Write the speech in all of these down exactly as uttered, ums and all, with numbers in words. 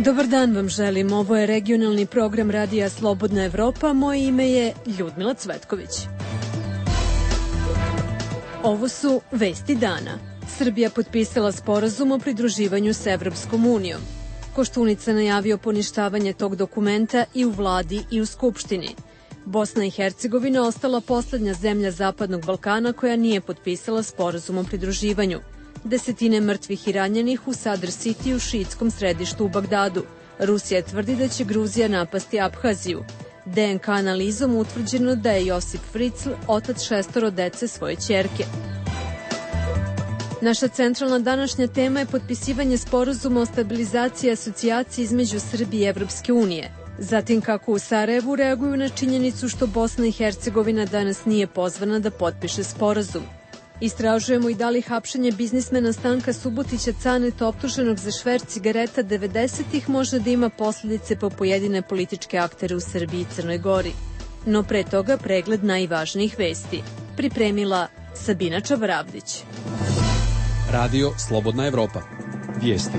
Dobar dan vam želim, ovo je regionalni program Radija Slobodna Evropa, moje ime je Ljudmila Cvetković. Ovo su vesti dana. Srbija potpisala sporazum o pridruživanju s Evropskom unijom. Koštunica najavio poništavanje tog dokumenta i u vladi i u Skupštini. Bosna i Hercegovina ostala poslednja zemlja Zapadnog Balkana koja nije potpisala sporazum o pridruživanju. Desetine mrtvih i ranjenih u Sadr City u šiitskom središtu u Bagdadu. Rusija tvrdi da će Gruzija napasti Abhaziju. D N K analizom utvrđeno da je Josip Fritzl otac šestoro dece svoje ćerke. Naša centralna današnja tema je potpisivanje sporazuma o stabilizaciji i asocijaciji između Srbije i Evropske unije. Zatim kako u Sarajevu reaguju na činjenicu što Bosna i Hercegovina danas nije pozvana da potpiše sporazum. Istražujemo i da li hapšenje biznismena Stanka Subotića Caneta optuženog za šverc cigareta devedesetih može da ima posljedice po pojedine političke aktere u Srbiji i Crnoj Gori. No pre toga pregled najvažnijih vesti. Pripremila Sabina Čavaravdić. Radio Slobodna Evropa. Vijesti.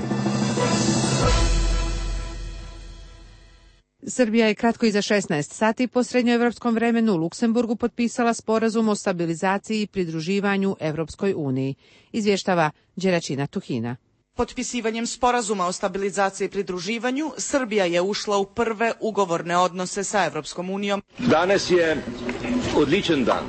Srbija je kratko iza šesnaest sati po srednjoevropskom vremenu u Luksemburgu potpisala sporazum o stabilizaciji i pridruživanju Evropskoj uniji, izvještava Đeračina Tuhina. Potpisivanjem sporazuma o stabilizaciji i pridruživanju, Srbija je ušla u prve ugovorne odnose sa Evropskom unijom. Danas je odličan dan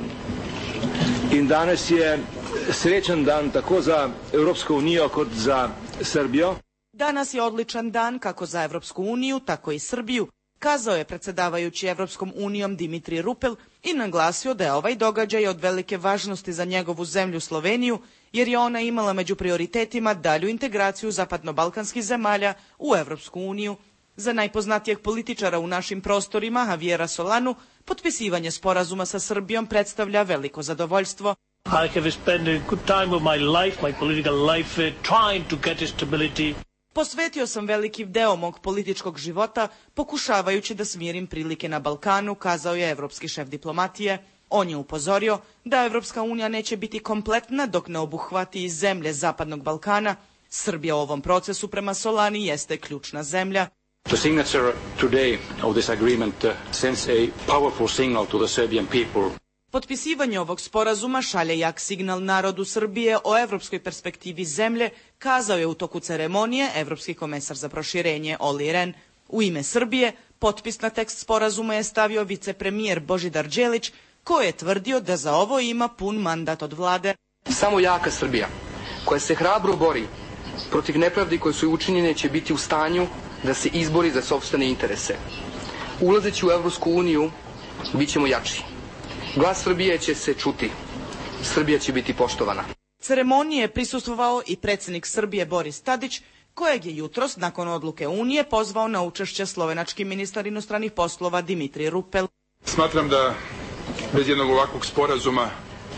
i danas je srećan dan tako za Evropsku uniju kot za Srbiju. Danas je odličan dan kako za Evropsku uniju, tako i Srbiju, kazao je predsjedavajući Evropskom unijom Dimitri Rupel i naglasio da je ovaj događaj od velike važnosti za njegovu zemlju Sloveniju, jer je ona imala među prioritetima dalju integraciju zapadno-balkanskih zemalja u Evropsku uniju. Za najpoznatijeg političara u našim prostorima, Javiera Solanu, potpisivanje sporazuma sa Srbijom predstavlja veliko zadovoljstvo. I have spent a good time of my life, my political life, uh, trying to get stability. Posvetio sam veliki deo mog političkog života pokušavajući da smirim prilike na Balkanu, kazao je evropski šef diplomatije. On je upozorio da Evropska unija neće biti kompletna dok ne obuhvati i zemlje Zapadnog Balkana. Srbija u ovom procesu prema Solani jeste ključna zemlja. The signature today of this agreement uh, sends a powerful signal to the Serbian people. Potpisivanje ovog sporazuma šalje jak signal narodu Srbije o evropskoj perspektivi zemlje, kazao je u toku ceremonije evropski komesar za proširenje Olli Rehn. U ime Srbije potpis na tekst sporazuma je stavio vicepremijer Božidar Đelić, koji je tvrdio da za ovo ima pun mandat od vlade. Samo jaka Srbija, koja se hrabro bori protiv nepravdi koje su učinjene, će biti u stanju da se izbori za sopstvene interese. Ulazeći u Evropsku uniju, bit ćemo jači. Glas Srbije će se čuti. Srbija će biti poštovana. Ceremoniji je prisustvovao i predsjednik Srbije Boris Tadić, kojeg je jutros, nakon odluke Unije, pozvao na učešće slovenački ministar inostranih poslova Dimitri Rupel. Smatram da bez jednog ovakvog sporazuma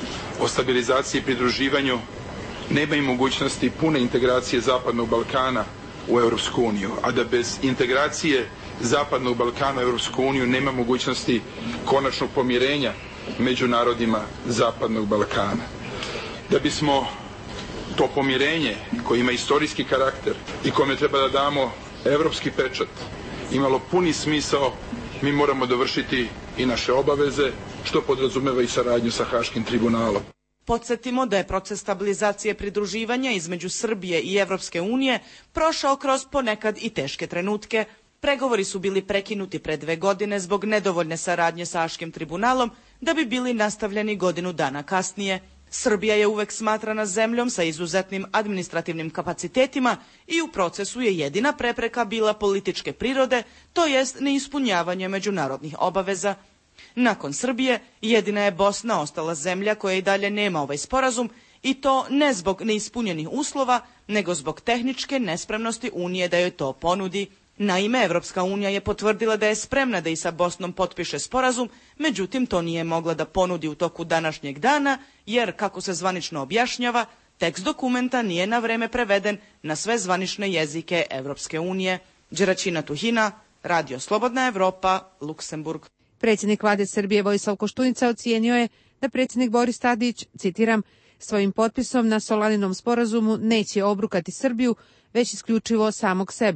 o stabilizaciji i pridruživanju nema i mogućnosti pune integracije Zapadnog Balkana u Europsku uniju, a da bez integracije Zapadnog Balkana u Europsku uniju nema mogućnosti konačnog pomirenja među narodima Zapadnog Balkana. Da bismo to pomirenje koje ima istorijski karakter i kome treba da damo evropski pečat imalo puni smisao, mi moramo dovršiti i naše obaveze, što podrazumeva i saradnju sa Haškim tribunalom. Podsjetimo da je proces stabilizacije pridruživanja između Srbije i Evropske unije prošao kroz ponekad i teške trenutke. Pregovori su bili prekinuti pre dve godine zbog nedovoljne saradnje sa Haškim tribunalom, da bi bili nastavljeni godinu dana kasnije. Srbija je uvek smatrana zemljom sa izuzetnim administrativnim kapacitetima i u procesu je jedina prepreka bila političke prirode, to jest neispunjavanje međunarodnih obaveza. Nakon Srbije, jedina je Bosna ostala zemlja koja i dalje nema ovaj sporazum, i to ne zbog neispunjenih uslova, nego zbog tehničke nespremnosti Unije da joj to ponudi. Naime, Evropska unija je potvrdila da je spremna da i sa Bosnom potpiše sporazum, međutim to nije mogla da ponudi u toku današnjeg dana, jer, kako se zvanično objašnjava, tekst dokumenta nije na vreme preveden na sve zvanične jezike Evropske unije. Đeračina Tuhina, Radio Slobodna Evropa, Luksemburg. Predsjednik vlade Srbije Vojislav Koštunica ocijenio je da predsjednik Boris Tadić, citiram, svojim potpisom na Solaninom sporazumu neće obrukati Srbiju, već isključivo samog sebe,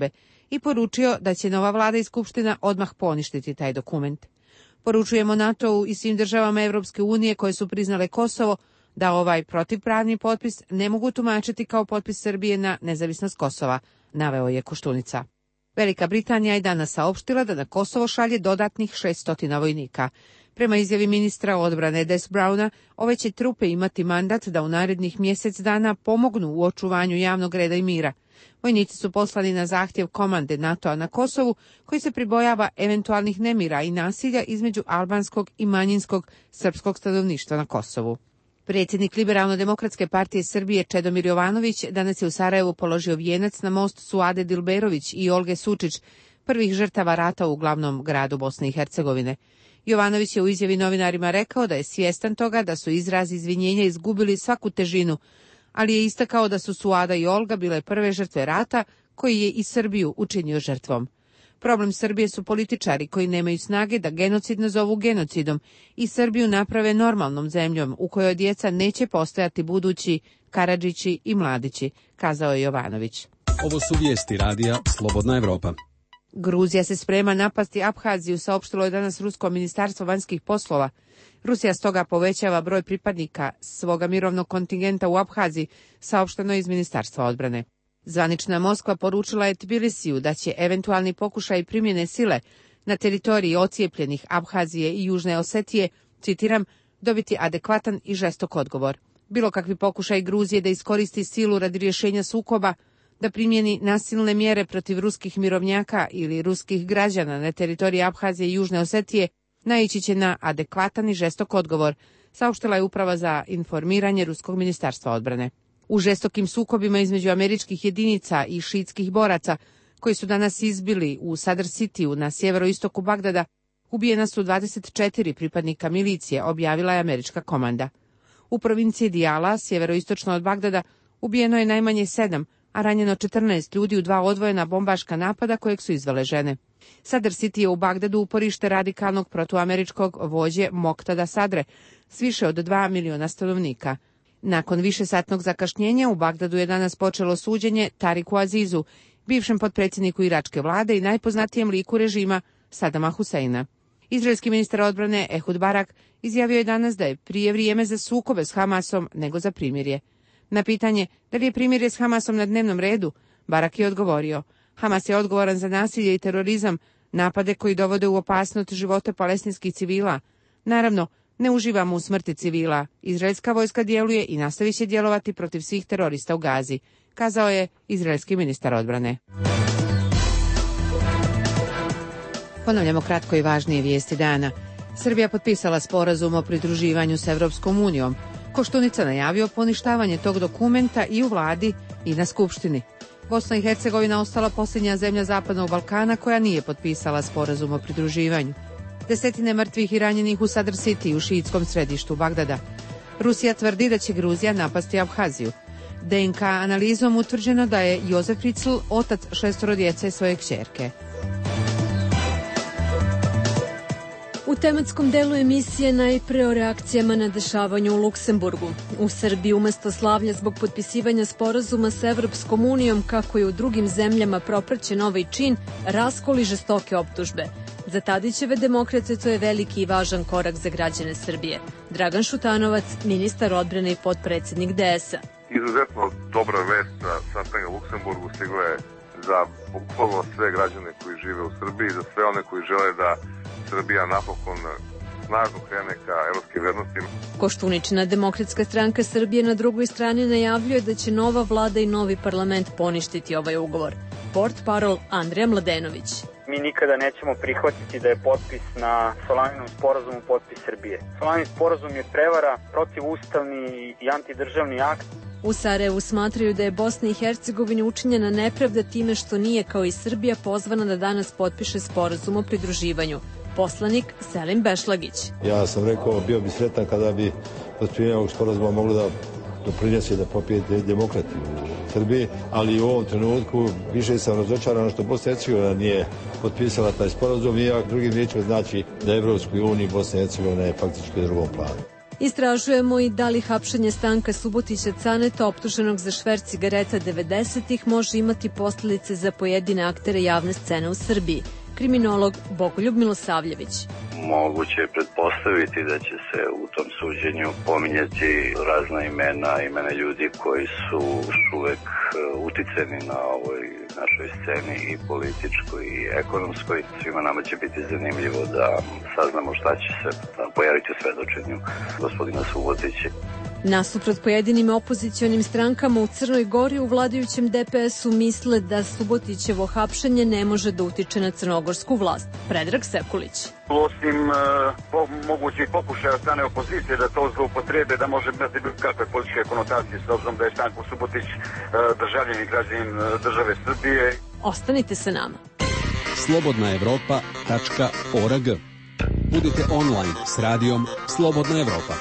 i poručio da će nova vlada i skupština odmah poništiti taj dokument. Poručujemo NATO-u i svim državama Evropske unije koje su priznale Kosovo da ovaj protivpravni potpis ne mogu tumačiti kao potpis Srbije na nezavisnost Kosova, naveo je Koštunica. Velika Britanija je danas saopštila da na Kosovo šalje dodatnih šessto vojnika. Prema izjavi ministra odbrane Des Browna, ove će trupe imati mandat da u narednih mjesec dana pomognu u očuvanju javnog reda i mira. Vojnici su poslani na zahtjev komande NATO-a na Kosovu, koji se pribojava eventualnih nemira i nasilja između albanskog i manjinskog srpskog stanovništva na Kosovu. Predsjednik Liberalno-demokratske partije Srbije Čedomir Jovanović danas je u Sarajevu položio vijenac na most Suade Dilberović i Olge Sučić, prvih žrtava rata u glavnom gradu Bosne i Hercegovine. Jovanović je u izjavi novinarima rekao da je svjestan toga da su izrazi izvinjenja izgubili svaku težinu, ali je istakao da su Suada i Olga bile prve žrtve rata koji je i Srbiju učinio žrtvom. Problem Srbije su političari koji nemaju snage da genocid nazovu genocidom i Srbiju naprave normalnom zemljom u kojoj djeca neće postojati budući Karadžići i Mladići, kazao je Jovanović. Ovo su vijesti radija Slobodna Evropa. Gruzija se sprema napasti Abhaziju, saopštilo je danas Rusko ministarstvo vanjskih poslova. Rusija stoga povećava broj pripadnika svoga mirovnog kontingenta u Abhaziji, saopšteno je iz Ministarstva odbrane. Zvanična Moskva poručila je Tbilisiju da će eventualni pokušaj primjene sile na teritoriji ocijepljenih Abhazije i Južne Osetije, citiram, dobiti adekvatan i žestok odgovor. Bilo kakvi pokušaj Gruzije da iskoristi silu radi rješenja sukoba, da primjeni nasilne mjere protiv ruskih mirovnjaka ili ruskih građana na teritoriji Abhazije i Južne Osetije naići će na adekvatan i žestok odgovor, saopštila je Uprava za informiranje Ruskog ministarstva odbrane. U žestokim sukobima između američkih jedinica i šiitskih boraca, koji su danas izbili u Sadr Cityu na sjeveroistoku Bagdada, ubijena su dvadeset četiri pripadnika milicije, objavila je američka komanda. U provinciji Dijala, sjeveroistočno od Bagdada, ubijeno je najmanje sedam, a ranjeno četrnaest ljudi u dva odvojena bombaška napada kojeg su izvele žene. Sadr City je u Bagdadu uporište radikalnog protuameričkog vođe Moktada Sadre s više od dva miliona stanovnika. Nakon višesatnog zakašnjenja u Bagdadu je danas počelo suđenje Tariku Azizu, bivšem potpredsjedniku iračke vlade i najpoznatijem liku režima Sadama Huseina. Izraelski ministar odbrane Ehud Barak izjavio je danas da je prije vrijeme za sukobe s Hamasom nego za primirje. Na pitanje da li je primirje s Hamasom na dnevnom redu, Barak je odgovorio: Hamas je odgovoran za nasilje i terorizam, napade koji dovode u opasnost živote palestinskih civila. Naravno, ne uživamo u smrti civila. Izraelska vojska djeluje i nastavit će djelovati protiv svih terorista u Gazi, kazao je izraelski ministar odbrane. Ponavljamo kratko i važnije vijesti dana. Srbija potpisala sporazum o pridruživanju s Evropskom unijom. Koštunica najavio poništavanje tog dokumenta i u vladi i na skupštini. Bosna i Hercegovina ostala posljednja zemlja Zapadnog Balkana koja nije potpisala sporazum o pridruživanju. Desetine mrtvih i ranjenih u Sadr City u šiitskom središtu Bagdada. Rusija tvrdi da će Gruzija napasti Abhaziju. D N K analizom utvrđeno da je Jozef Fritzl otac šestoro djece svoje kćerke. U tematskom delu emisije najpre o reakcijama na dešavanju u Luksemburgu. U Srbiji umjesto slavlja zbog potpisivanja sporazuma s Evropskom unijom, kako je u drugim zemljama propraćen ovaj čin, raskol i žestoke optužbe. Za Tadićeve demokrate to je veliki i važan korak za građane Srbije. Dragan Šutanovac, ministar odbrane i potpredsjednik D S A. Izuzetno dobra vest sa sastanka u Luksemburgu stigla je za bukvalno sve građane koji žive u Srbiji, za sve one koji žele da Srbija napokon snažno krene ka evropskim vrednostima. Koštuničina Demokratska stranka Srbije na drugoj strani najavljuje da će nova vlada i novi parlament poništiti ovaj ugovor. Portparol Andrija Mladenović. Mi nikada nećemo prihvatiti da je potpis na Solaninom sporazumu potpis Srbije. Solanin sporazum je prevara, protivustavni i antidržavni akt. U Sarajevu smatraju da je Bosni i Hercegovini učinjena nepravda time što nije, kao i Srbija, pozvana da danas potpiše sporazum o pridruživanju. Poslanik Selim Bešlagić. Ja sam rekao, bio bi sretan kada bi potpisivanje ovog sporazuma moglo da doprinese da popije demokrati u Srbiji, ali u ovom trenutku više sam razočaran što Bosna i Hercegovina nije potpisala taj sporazum, i drugim riječima znači da Evropskoj uniji Bosna i Hercegovina je faktički u drugom planu. Istražujemo i da li hapšenje Stanka Subotića Caneta, optuženog za šverc cigareta devedesetih, može imati posljedice za pojedine aktere javne scene u Srbiji. Kriminolog Bogoljub Milosavljević. Moguće je pretpostaviti da će se u tom suđenju pominjati razna imena, imena ljudi koji su još uvek uticeni na ovoj našoj sceni i političkoj i ekonomskoj. Svima nama će biti zanimljivo da saznamo šta će se pojaviti u svedočenju gospodina Subotića. Nasuprot pojedinim opozicionim strankama u Crnoj Gori, u vladajućem D P S-u misle da Subotićevo hapšenje ne može da utiče na crnogorsku vlast. Predrag Sekulić. Osim uh, po, mogućih pokušaja od strane opozicije da to zloupotrebe, da može imati kakve političke konotacije, s obzirom da je Stanko Subotić uh, državljanin i građanin uh, države Srbije. Ostanite sa nama. slobodna evropa tačka org. Budite online s radijom Slobodna Evropa.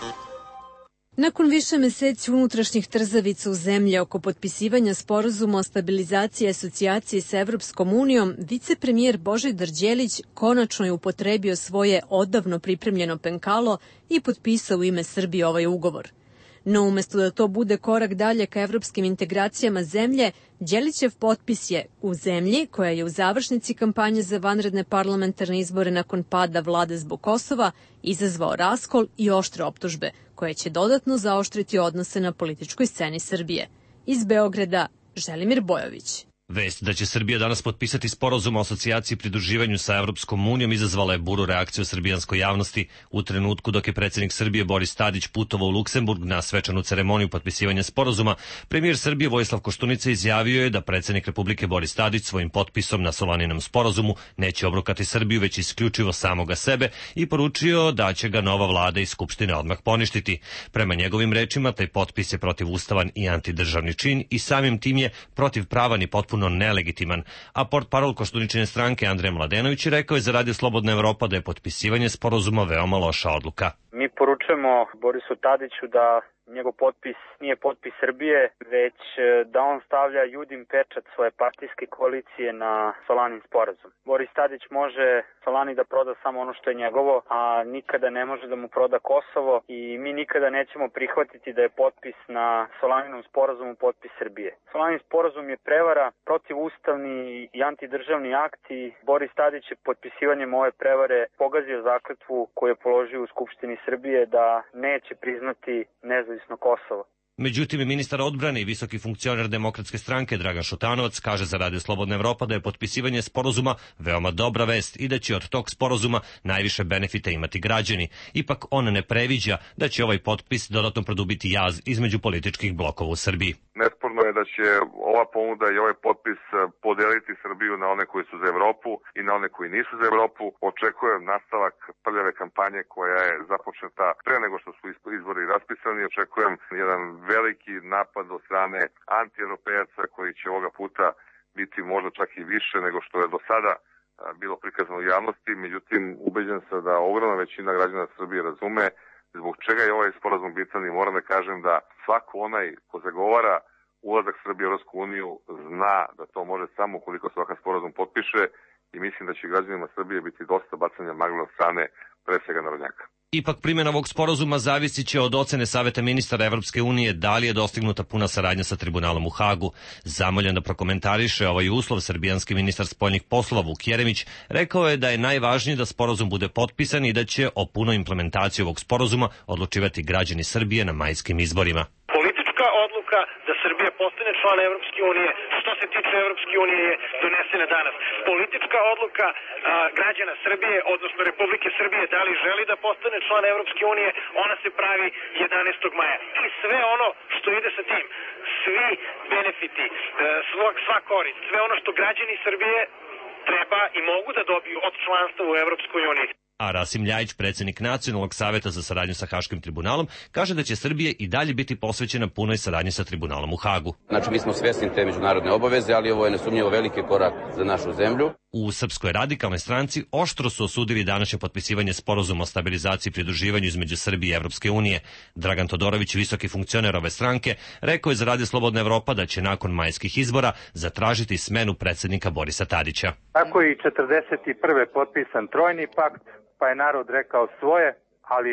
Nakon više meseci unutrašnjih trzavica u zemlji oko potpisivanja sporazuma o stabilizaciji i asocijaciji sa Evropskom unijom, vicepremijer Božidar Đelić konačno je upotrebio svoje odavno pripremljeno penkalo i potpisao u ime Srbije ovaj ugovor. No umesto da to bude korak dalje ka evropskim integracijama zemlje, Đelićev potpis je u zemlji koja je u završnici kampanje za vanredne parlamentarne izbore nakon pada vlade zbog Kosova izazvao raskol i oštre optužbe, koje će dodatno zaoštriti odnose na političkoj sceni Srbije. Iz Beograda, Želimir Bojović. Vest da će Srbija danas potpisati sporazum o asocijaciji i pridruživanju sa Evropskom unijom izazvala je buru reakciju srbijanskoj javnosti u trenutku dok je predsjednik Srbije Boris Tadić putovao u Luksemburg na svečanu ceremoniju potpisivanja sporazuma. Premijer Srbije Vojislav Koštunica izjavio je da predsjednik Republike Boris Tadić svojim potpisom na Solaninom sporazumu neće obrukati Srbiju, već isključivo samoga sebe, i poručio da će ga nova vlada i Skupština odmah poništiti. Prema njegovim rečima, taj potpis je protivustavan i antidržavni čin i samim tim je protivpravan i potpuno nelegitiman, a portparol Koštuničine stranke Andrej Mladenović rekao je za Radio Slobodna Evropa da je potpisivanje sporazuma veoma loša odluka. Mi poručujemo Borisu Tadiću da njegov potpis nije potpis Srbije, već da on stavlja Judin pečat svoje partijske koalicije na Solanin sporazum. Boris Tadić može Solani da proda samo ono što je njegovo, a nikada ne može da mu proda Kosovo, i mi nikada nećemo prihvatiti da je potpis na Solaninom sporazumu potpis Srbije. Solanin sporazum je prevara, protivustavni i antidržavni akt, i Boris Tadić je potpisivanjem ove prevare pogazio zakletvu koju je položio u Skupštini Srbije da neće priznati nezavisno Kosovo. Međutim, ministar odbrane i visoki funkcioner Demokratske stranke Dragan Šutanovac kaže za Radio Slobodna Evropa da je potpisivanje sporazuma veoma dobra vest i da će od tog sporazuma najviše benefita imati građani. Ipak on ne previđa da će ovaj potpis dodatno produbiti jaz između političkih blokova u Srbiji. Nesporno je da će ova ponuda i ovaj potpis podeliti Srbiju na one koji su za Evropu i na one koji nisu za Evropu. Očekujem nastavak prljave kampanje koja je započeta pre nego što su izbori raspisani. Očekujem jedan veliki napad od strane anti-europejaca koji će ovoga puta biti možda čak i više nego što je do sada bilo prikazano u javnosti. Međutim, ubeđen sam da ogromna većina građana Srbije razume zbog čega je ovaj sporazum bitan, i moram da kažem da svako onaj ko zagovara ulazak Srbije u Evropsku uniju zna da to može samo ukoliko se ovakav sporazum potpiše, i mislim da će građanima Srbije biti dosta bacanja magle od strane pre svega narodnjaka. Ipak primjena ovog sporazuma zavisit će od ocene Saveta ministara Evropske unije da li je dostignuta puna saradnja sa tribunalom u Hagu. Zamoljen da prokomentariše ovaj uslov, srbijanski ministar spoljnih poslova Vuk Jeremić rekao je da je najvažnije da sporazum bude potpisan i da će o punoj implementaciji ovog sporazuma odlučivati građani Srbije na majskim izborima. Politička odluka da Srbija postane član Evropske unije, što se tiče Evropske unije, je donesena danas. Politička odluka a, građana Srbije, odnosno Republike Srbije, da li želi da postane član Evropske unije, ona se pravi jedanaestog maja. I sve ono što ide sa tim, svi benefiti, sva, sva korist, sve ono što građani Srbije treba i mogu da dobiju od članstva u Evropskoj uniji. A Rasim Ljajić, predsjednik Nacionalnog saveta za saradnju sa Haškim tribunalom, kaže da će Srbija i dalje biti posvećena punoj saradnji sa tribunalom u Hagu. Znači, mi smo svjesni te međunarodne obaveze, ali ovo je nesumnjivo veliki korak za našu zemlju. U Srpskoj radikalnoj stranci oštro su osudili današnje potpisivanje sporazuma o stabilizaciji i pridruživanju između Srbije i Evropske unije. Dragan Todorović, visoki funkcioner ove stranke, rekao je za Radio Slobodna Evropa da će nakon majskih izbora zatražiti smenu predsjednika Borisa Tadića. Tako je i četrdeset prve potpisan trojni pakt, pa je narod rekao svoje, ali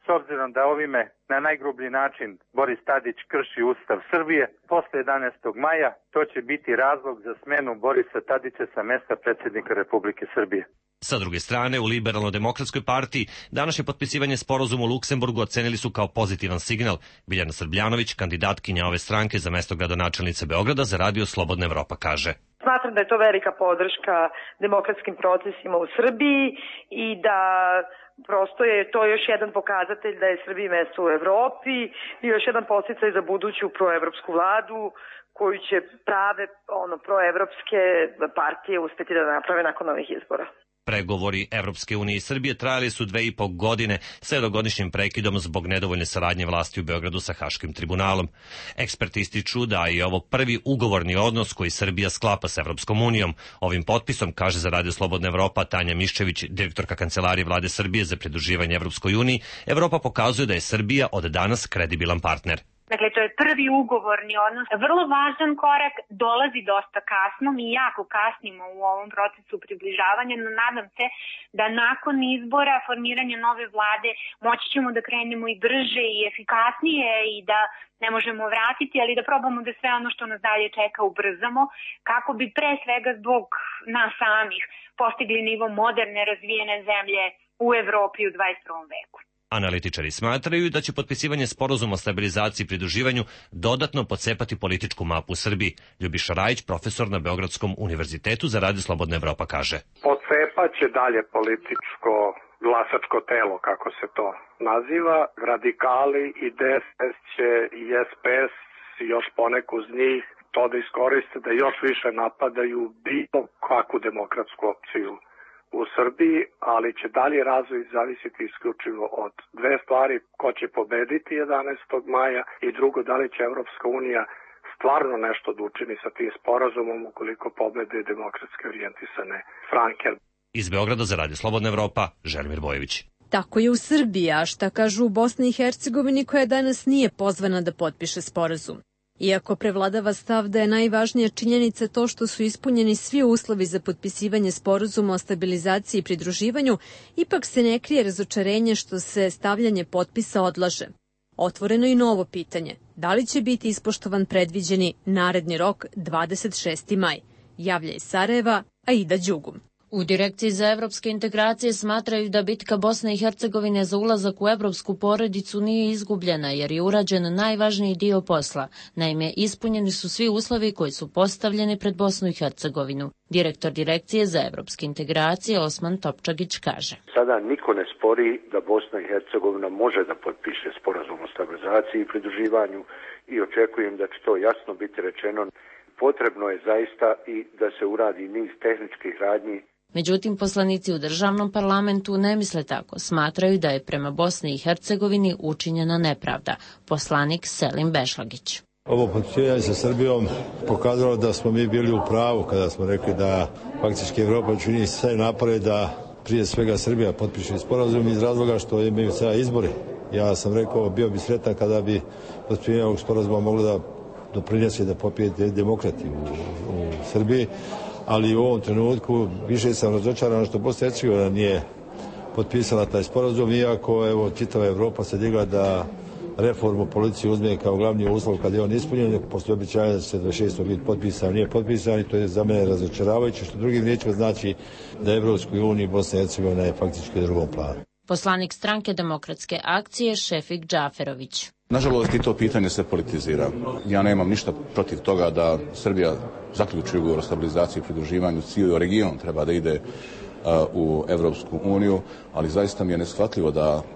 S obzirom da ovime na najgrublji način Boris Tadić krši Ustav Srbije, posle jedanaestog maja to će biti razlog za smenu Borisa Tadića sa mesta predsjednika Republike Srbije. Sa druge strane, u Liberalno-demokratskoj partiji današnje potpisivanje sporazuma u Luksemburgu ocenili su kao pozitivan signal. Biljana Srbljanović, kandidatkinja ove stranke za mesto gradonačelnice Beograda, za radio Slobodna Evropa kaže: Smatram da je to velika podrška demokratskim procesima u Srbiji i da prosto je to još jedan pokazatelj da je Srbiji mesto u Evropi i još jedan podsticaj za buduću proevropsku vladu koju će prave ono proevropske partije uspeti da naprave nakon ovih izbora. Pregovori Evropske unije i Srbije trajali su dve i po godine sa jednogodišnjim prekidom zbog nedovoljne saradnje vlasti u Beogradu sa Haškim tribunalom. Eksperti ističu da je ovo prvi ugovorni odnos koji Srbija sklapa sa Evropskom unijom. Ovim potpisom, kaže za radio Slobodna Evropa Tanja Miščević, direktorka Kancelarije Vlade Srbije za pridruživanje Evropskoj uniji, Evropa pokazuje da je Srbija od danas kredibilan partner. Dakle, to je prvi ugovorni odnos. Vrlo važan korak, dolazi dosta kasno, mi jako kasnimo u ovom procesu približavanja, no nadam se da nakon izbora, formiranja nove vlade, moći ćemo da krenemo i brže i efikasnije i da ne možemo vratiti, ali da probamo da sve ono što nas dalje čeka ubrzamo, kako bi pre svega zbog nas samih postigli nivo moderne, razvijene zemlje u Evropi u dvadeset prvom veku. Analitičari smatraju da će potpisivanje sporazuma o stabilizaciji i pridruživanju dodatno pocepati političku mapu u Srbiji. Ljubiša Rajić, profesor na Beogradskom univerzitetu za radio Slobodna Evropa, kaže: Pocepaće dalje političko glasačko telo, kako se to naziva. Radikali i D S S će i S P S i još poneku uz njih to da iskoriste da još više napadaju bilo kakvu demokratsku opciju u Srbiji, ali će dalje razvoj zavisiti isključivo od dve stvari: ko će pobediti jedanaestog maja i drugo, da li će Evropska unija stvarno nešto da učini sa tim sporazumom ukoliko pobede demokratske orijentisane stranke. Iz Beograda za radio Slobodna Evropa, Želimir Bojević. Tako je u Srbiji, a šta kažu u Bosni i Hercegovini koja danas nije pozvana da potpiše sporazum. Iako prevladava stav da je najvažnija činjenica to što su ispunjeni svi uslovi za potpisivanje sporazuma o stabilizaciji i pridruživanju, ipak se ne krije razočarenje što se stavljanje potpisa odlaže. Otvoreno i novo pitanje, da li će biti ispoštovan predviđeni naredni rok dvadeset šesti maj, javlja iz Sarajeva Aida Đugum. U Direkciji za evropske integracije smatraju da bitka Bosne i Hercegovine za ulazak u evropsku porodicu nije izgubljena jer je urađen najvažniji dio posla. Naime, ispunjeni su svi uslovi koji su postavljeni pred Bosnu i Hercegovinu. Direktor Direkcije za evropske integracije Osman Topčagić kaže: Sada niko ne spori da Bosna i Hercegovina može da potpiše sporazum o stabilizaciji i pridruživanju i očekujem da će to jasno biti rečeno. Potrebno je zaista i da se uradi niz tehničkih radnji. Međutim, poslanici u državnom parlamentu ne misle tako. Smatraju da je prema Bosni i Hercegovini učinjena nepravda. Poslanik Selim Bešlagić. Ovo potpisivanje sa Srbijom pokazalo da smo mi bili u pravu kada smo rekli da faktički Evropa čini sve napore da prije svega Srbija potpiše sporazum iz razloga što imaju sada izbori. Ja sam rekao, bio bi sretan kada bi potpisivanje ovog sporazuma moglo da doprinese da popijete demokrati u, u Srbiji, ali u ovom trenutku više sam razočaran što Bosna i Hercegovina nije potpisala taj sporazum, iako evo čitava Evropa se digla da reformu policije uzme kao glavni uslov kad je on ispunjen, postoje običaja da se dvadeset šestog biti potpisan, nije potpisan i to je za mene razočaravajuće, što drugim riječima znači da je Evropskoj uniji Bosna i Hercegovina je faktički u drugom planu. Poslanik stranke Demokratske akcije Šefik Džaferović. Nažalost, i to pitanje se politizira. Ja nemam ništa protiv toga da Srbija zaključi ugovor o stabilizaciji i pridruživanju. Cijeli region treba da ide uh, u Evropsku uniju, ali zaista mi je neshvatljivo da uh,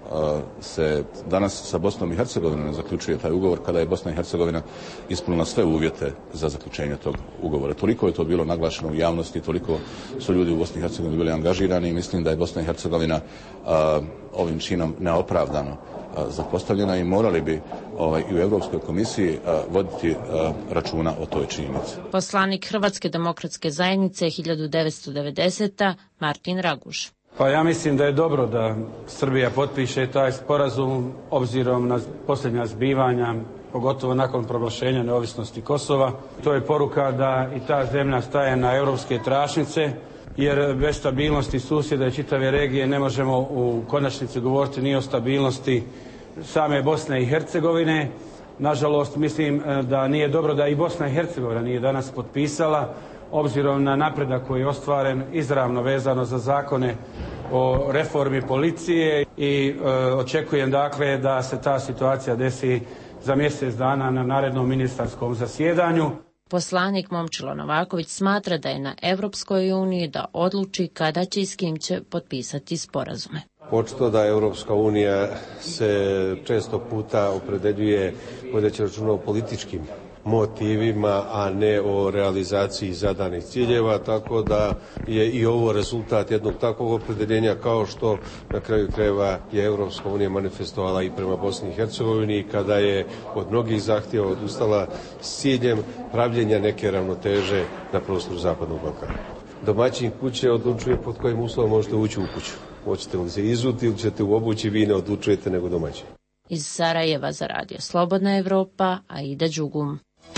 se danas sa Bosnom i Hercegovinom ne zaključuje taj ugovor kada je Bosna i Hercegovina ispunila sve uvjete za zaključenje tog ugovora. Toliko je to bilo naglašeno u javnosti, toliko su ljudi u Bosni i Hercegovini bili angažirani i mislim da je Bosna i Hercegovina uh, ovim činom neopravdano zapostavljena i morali bi ovaj, i u Evropskoj komisiji a, voditi a, računa o toj činjenici. Poslanik Hrvatske demokratske zajednice hiljadu devetsto devedesete. Martin Raguž. Pa ja mislim da je dobro da Srbija potpiše taj sporazum obzirom na posljednja zbivanja, pogotovo nakon proglašenja neovisnosti Kosova. To je poruka da i ta zemlja staje na europske tračnice jer bez stabilnosti susjeda i čitave regije ne možemo u konačnici govoriti ni o stabilnosti same Bosne i Hercegovine. Nažalost, mislim da nije dobro da i Bosna i Hercegovina nije danas potpisala, obzirom na napredak koji je ostvaren izravno vezano za zakone o reformi policije i e, očekujem dakle da se ta situacija desi za mjesec dana na narednom ministarskom zasjedanju. Poslanik Momčilo Novaković smatra da je na Evropskoj uniji da odluči kada će i s kim će potpisati sporazume. Očito da Evropska unija se često puta opredeljuje vodeći računa o političkim motivima, a ne o realizaciji zadanih ciljeva, tako da je i ovo rezultat jednog takvog opredeljenja, kao što na kraju krajeva je Evropska unija manifestovala i prema Bosni i Hercegovini kada je od mnogih zahtjeva odustala s ciljem pravljenja neke ravnoteže na prostoru Zapadnog Balkana. Domaćin kuće odlučuje pod kojim uslovom možete ući u kuću. Hoćete li se izuti ili ćete u obući, vi ne odlučujete nego domaćin. Iz Sarajeva za radio Slobodna Evropa, Aida Đugum.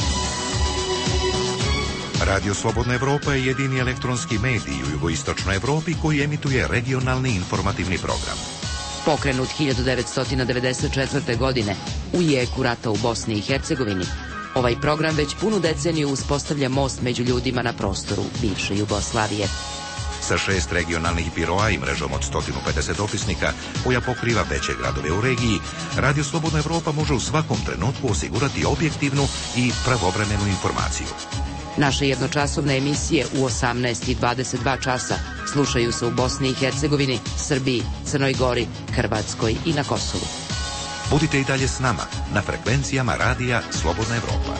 Radio Slobodna Evropa je jedini elektronski medij u jugoistočnoj Evropi koji emituje regionalni informativni program. Pokrenut hiljadu devetsto devedeset četvrte. godine u jeku rata u Bosni i Hercegovini, ovaj program već punu deceniju uspostavlja most među ljudima na prostoru bivše Jugoslavije. Sa šest regionalnih biroa i mrežom od sto pedeset opisnika koja pokriva veće gradove u regiji, Radio Slobodna Evropa može u svakom trenutku osigurati objektivnu i pravovremenu informaciju. Naše jednočasovne emisije u osamnaest i dvadeset dva časa slušaju se u Bosni i Hercegovini, Srbiji, Crnoj Gori, Hrvatskoj i na Kosovu. Budite i dalje s nama na frekvencijama Radija Slobodna Evropa.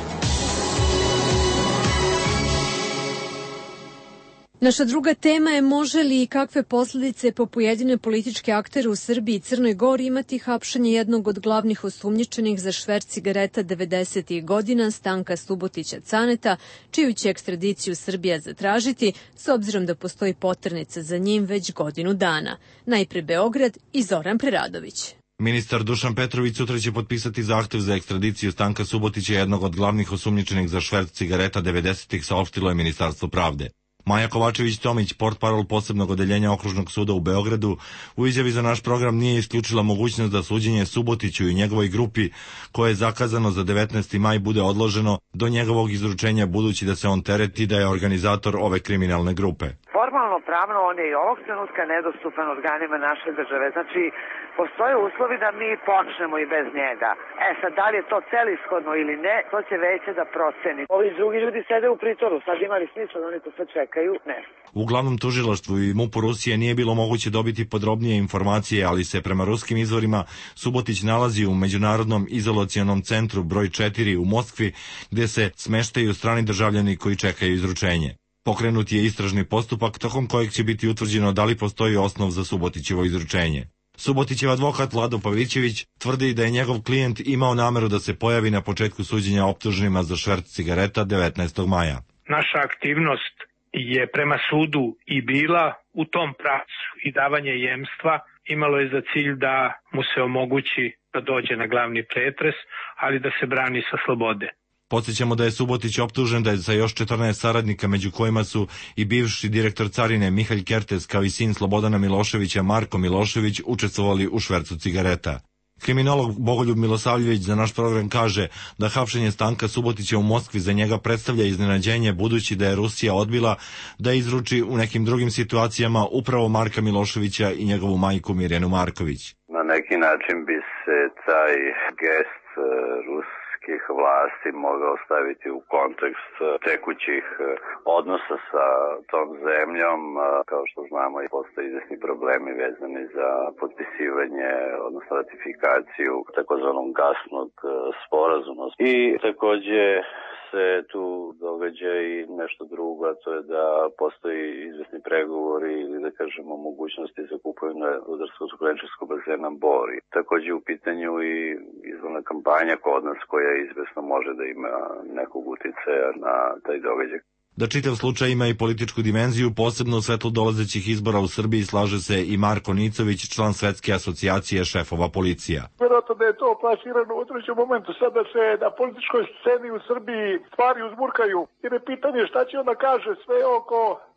Naša druga tema je može li i kakve posljedice po pojedine političke aktere u Srbiji i Crnoj Gori imati hapšenje jednog od glavnih osumnjičenih za šverc cigareta devedesetih godina Stanka Subotića Caneta, čiju će ekstradiciju Srbija zatražiti, s obzirom da postoji poternica za njim već godinu dana. Najpre Beograd i Zoran Preradović. Ministar Dušan Petrović sutra će potpisati zahtev za ekstradiciju Stanka Subotića, jednog od glavnih osumnjičenih za šverc cigareta devedesetih, saopštilo je Ministarstvo pravde. Maja Kovačević-Tomić, portparol posebnog odeljenja Okružnog suda u Beogradu, u izjavi za naš program nije isključila mogućnost da suđenje Subotiću i njegovoj grupi, koje je zakazano za devetnaesti maj, bude odloženo do njegovog izručenja, budući da se on tereti da je organizator ove kriminalne grupe. Formalno pravno on je i ovog trenutka nedostupan organima naše države. Znači, postoje uslovi da mi počnemo i bez njega. E sad, da li je to celishodno ili ne, to će veće da proceni. Ovi drugi ljudi sede u pritvoru, sad imali smisla da oni to sve čekaju, ne. U glavnom tužilaštvu i MUP-u Rusije nije bilo moguće dobiti podrobnije informacije, ali se prema ruskim izvorima Subotić nalazi u Međunarodnom izolacionom centru broj četiri u Moskvi, gde se smeštaju strani državljani koji čekaju izručenje. Pokrenut je istražni postupak tokom kojeg će biti utvrđeno da li postoji osnov za Subotićevo izručenje. Subotićev advokat Vlado Pavićević tvrdi da je njegov klijent imao nameru da se pojavi na početku suđenja optuženima za šverc cigareta devetnaestog maja. Naša aktivnost je prema sudu i bila u tom pravcu i davanje jemstva imalo je za cilj da mu se omogući da dođe na glavni pretres, ali da se brani sa slobode. Podsjećamo da je Subotić optužen da je sa još četrnaest saradnika, među kojima su i bivši direktor carine Mihalj Kertes, kao i sin Slobodana Miloševića Marko Milošević, učestvovali u švercu cigareta. Kriminolog Bogoljub Milosavljević za naš program kaže da hapšenje Stanka Subotića u Moskvi za njega predstavlja iznenađenje, budući da je Rusija odbila da izruči u nekim drugim situacijama upravo Marka Miloševića i njegovu majku Mirjanu Marković. Na neki način bi se taj gest Rus vlasti mogao staviti u kontekst tekućih odnosa sa tom zemljom. Kao što znamo, i postoje izvesni problemi vezani za potpisivanje, odnosno ratifikaciju takozvanog gasnog sporazuma. I takođe se tu događa i nešto drugo, a to je da postoji izvesni pregovori ili da kažemo mogućnosti za kupovinu rudarsko-suklenčarskog bazena Bor. Takođe u pitanju i izvorna kampanja kod nas koja izvesno može da ima nekog uticaja na taj događaj. Da čitav slučaj ima i političku dimenziju, posebno u svetlu dolazećih izbora u Srbiji, slaže se i Marko Nicović, član Svetske asocijacije šefova policija. Vjerojatno da je to plasirano u određenom momentu, sada se na političkoj sceni u Srbiji stvari uzburkaju, jer je pitanje šta će onda kaže sve oko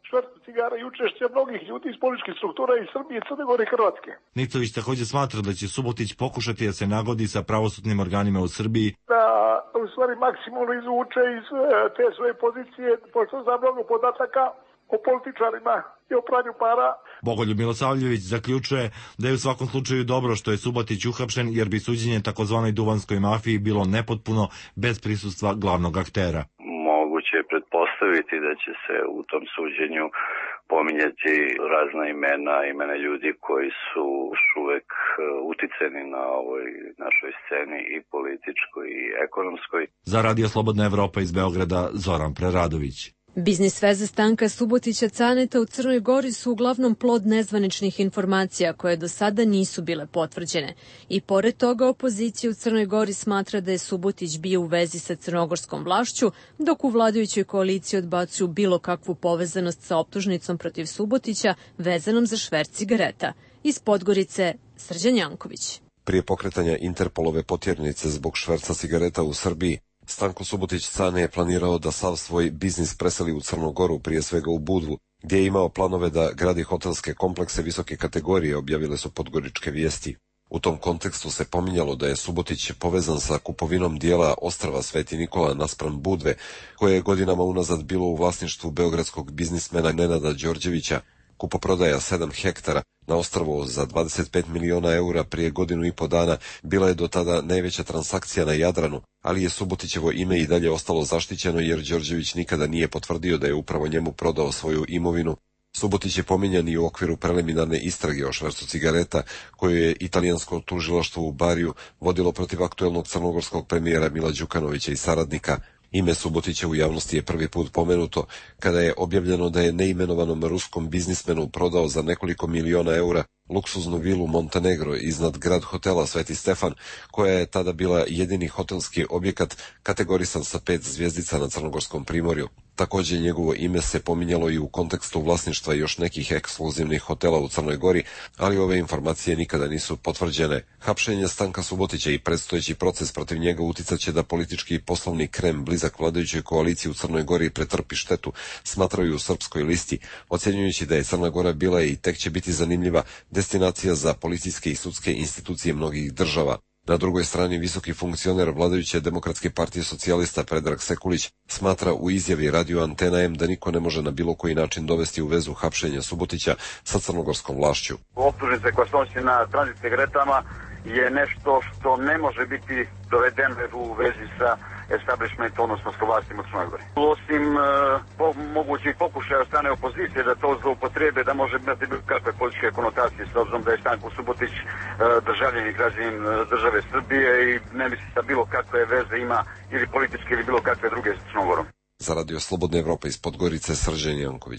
švercu cigara i učešće mnogih ljudi iz političkih struktura iz Srbije, Crne Gore i Hrvatske. Nicović također smatra da će Subotić pokušati da se nagodi sa pravosudnim organima u Srbiji. Da u stvari maksimalno izvuče iz te svoje pozicije, pošto zna mnogo podataka o političarima i o pranju para. Bogoljub Milosavljević zaključuje da je u svakom slučaju dobro što je Subotić uhapšen, jer bi suđenje takozvanoj duvanskoj mafiji bilo nepotpuno bez prisustva glavnog aktera. Moguće je pretpostaviti da će se u tom suđenju pominjati razna imena, imena ljudi koji su još uvek uticeni na ovoj našoj sceni i političkoj i ekonomskoj. Za Radio Slobodna Evropa iz Beograda, Zoran Preradović. Biznis veze Stanka Subotića Caneta u Crnoj Gori su uglavnom plod nezvaničnih informacija koje do sada nisu bile potvrđene. I pored toga opozicija u Crnoj Gori smatra da je Subotić bio u vezi sa crnogorskom vlašću, dok u vladajućoj koaliciji odbacuju bilo kakvu povezanost sa optužnicom protiv Subotića vezanom za šverc cigareta. Iz Podgorice, Srđan Janković. Prije pokretanja Interpolove potjernice zbog šverca cigareta u Srbiji, Stanko Subotić Cane je planirao da sav svoj biznis preseli u Crnu Goru, prije svega u Budvu, gdje je imao planove da gradi hotelske komplekse visoke kategorije, objavile su podgoričke vijesti. U tom kontekstu se pominjalo da je Subotić povezan sa kupovinom dijela ostrva Sveti Nikola naspram Budve, koje je godinama unazad bilo u vlasništvu beogradskog biznismena Nenada Đorđevića. Kupoprodaja sedam hektara na ostrvu za dvadeset pet miliona eura prije godinu i po dana bila je do tada najveća transakcija na Jadranu, ali je Subotićevo ime i dalje ostalo zaštićeno jer Đorđević nikada nije potvrdio da je upravo njemu prodao svoju imovinu. Subotić je pominjan i u okviru preliminarne istrage o švercu cigareta koju je italijansko tužilaštvo u Bariju vodilo protiv aktuelnog crnogorskog premijera Mila Đukanovića i saradnika. Ime Subotića u javnosti je prvi put pomenuto kada je objavljeno da je neimenovanom ruskom biznismenu prodao za nekoliko miliona eura luksuznu vilu Montenegro iznad grad hotela Sveti Stefan, koja je tada bila jedini hotelski objekat kategorisan sa pet zvjezdica na Crnogorskom primorju. Također njegovo ime se pominjalo i u kontekstu vlasništva još nekih ekskluzivnih hotela u Crnoj Gori, ali ove informacije nikada nisu potvrđene. Hapšenje Stanka Subotića i predstojeći proces protiv njega uticat će da politički i poslovni krem blizak vladajućoj koaliciji u Crnoj Gori pretrpi štetu, smatraju u Srpskoj listi, ocjenjujući da je Crna Gora bila i tek će biti zanimljiva destinacija za policijske i sudske institucije mnogih država. Na drugoj strani visoki funkcioner vladajuće Demokratske partije socijalista Predrag Sekulić smatra u izjavi Radio Antena M da niko ne može na bilo koji način dovesti u vezu hapšenja Subotića sa crnogorskom vlašću. Optužnice koje se odnose na tranzit cigaretama je nešto što ne može biti dovedeno u vezi sa establishmentom, odnosno s vlastima u Crnoj Gori. Osim uh, po, mogućih pokušaja od strane opozicije da to zloupotrebe, da može imati bilo kakve političke konotacije, s obzirom da je Stanko Subotić uh, državljanin i građanin uh, države Srbije i ne misli da bilo kakve veze ima ili političke ili bilo kakve druge s Crnom Gorom. Za Radio Slobodna Evropa iz Podgorice, Srđan Janković.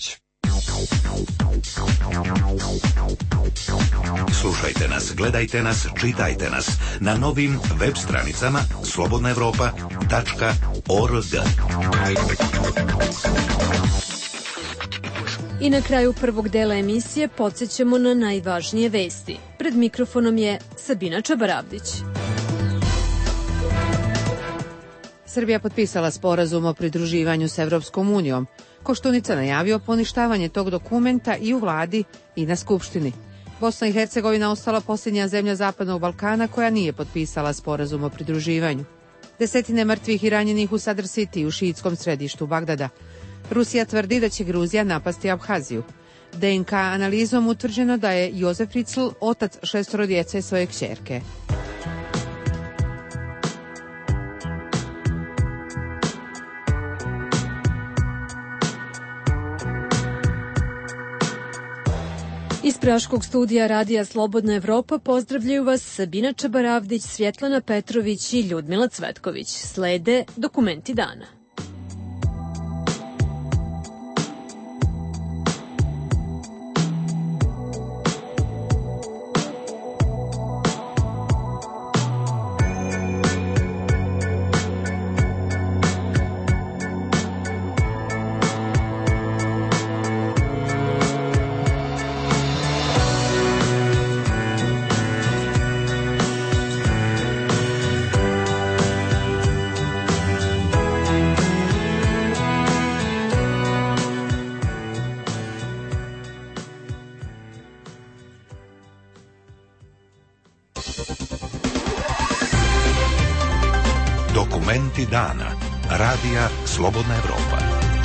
Slušajte nas, gledajte nas, čitajte nas na novim web stranicama slobodna evropa tačka org. I na kraju prvog dela emisije podsjećamo na najvažnije vesti. Pred mikrofonom je Sabina Čabaravdić. Srbija potpisala sporazum o pridruživanju s Evropskom unijom. Koštunica najavio poništavanje tog dokumenta i u vladi i na Skupštini. Bosna i Hercegovina ostala posljednja zemlja Zapadnog Balkana koja nije potpisala sporazum o pridruživanju. Desetine mrtvih i ranjenih u Sadr City u šiitskom središtu Bagdada. Rusija tvrdi da će Gruzija napasti Abhaziju. D N K analizom utvrđeno da je Jozef Fritzl otac šestoro djece svoje kćerke. Iz Praškog studija Radija Slobodna Evropa pozdravljaju vas Sabina Čabaravdić, Svjetlana Petrović i Ljudmila Cvetković. Slede dokumenti dana. Dokumenti dana. Radija Slobodna Evropa.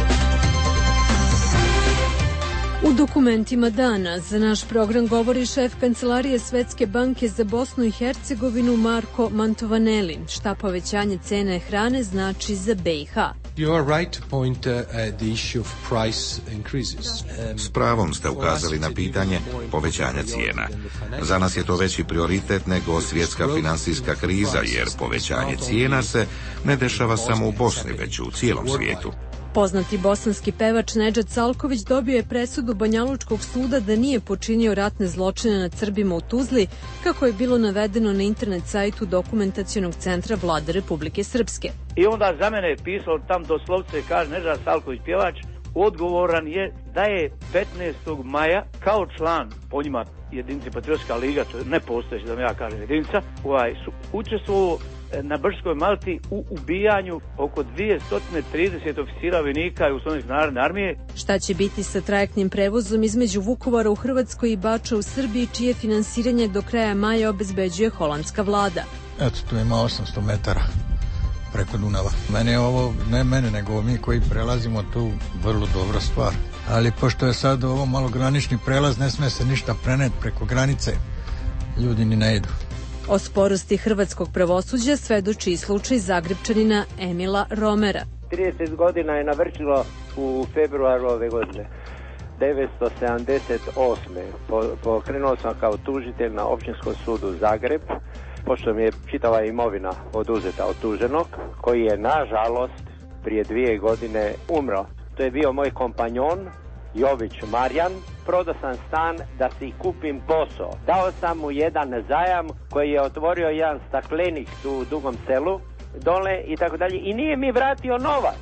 U dokumentima dana za naš program govori šef Kancelarije Svetske banke za Bosnu i Hercegovinu Marko Mantovaneli. Šta povećanje cene hrane znači za B i H? S pravom ste ukazali na pitanje povećanja cijena. Za nas je to veći prioritet nego svjetska finansijska kriza, jer povećanje cijena se ne dešava samo u Bosni, već u cijelom svijetu. Poznati bosanski pevač Nedžad Salković dobio je presudu Banjalučkog suda da nije počinio ratne zločine nad Srbima u Tuzli, kako je bilo navedeno na internet sajtu Dokumentacionog centra Vlade Republike Srpske. I onda za mene je pisalo tam doslovce, kaže Nedžad Salković pjevač, odgovoran je da je petnaestog maja kao član po njima jedinice Patriotska liga, to je nepostojeća da mi ja kažem jedinica, ovaj, su učestvovao na Brčkoj Malti u ubijanju oko dvjesto trideset oficira vojnika Jugoslovenske narodne armije. Šta će biti sa trajektnim prevozom između Vukovara u Hrvatskoj i Bača u Srbiji, čije finansiranje do kraja maja obezbeđuje holandska vlada? Eto, tu ima osamsto metara preko Dunava. Mene je ovo, ne mene, nego mi koji prelazimo tu, vrlo dobra stvar. Ali pošto je sad ovo malo granični prelaz, ne sme se ništa preneti preko granice. Ljudi ni ne idu. O sporosti hrvatskog pravosuđa svedoči i slučaj Zagrebčanina Emila Romera. trideset godina je navršilo u februaru ove godine. devetsto sedamdeset osme pokrenuo sam kao tužitelj na Općinskom sudu Zagreb, pošto mi je čitava imovina oduzeta od tuženog, koji je nažalost prije dvije godine umro. To je bio moj kompanjon Jović Marjan. Prodao sam stan da si kupim posao. Dao sam mu jedan zajam koji je otvorio jedan staklenik tu u Dugom Selu dole i tako dalje i nije mi vratio novac.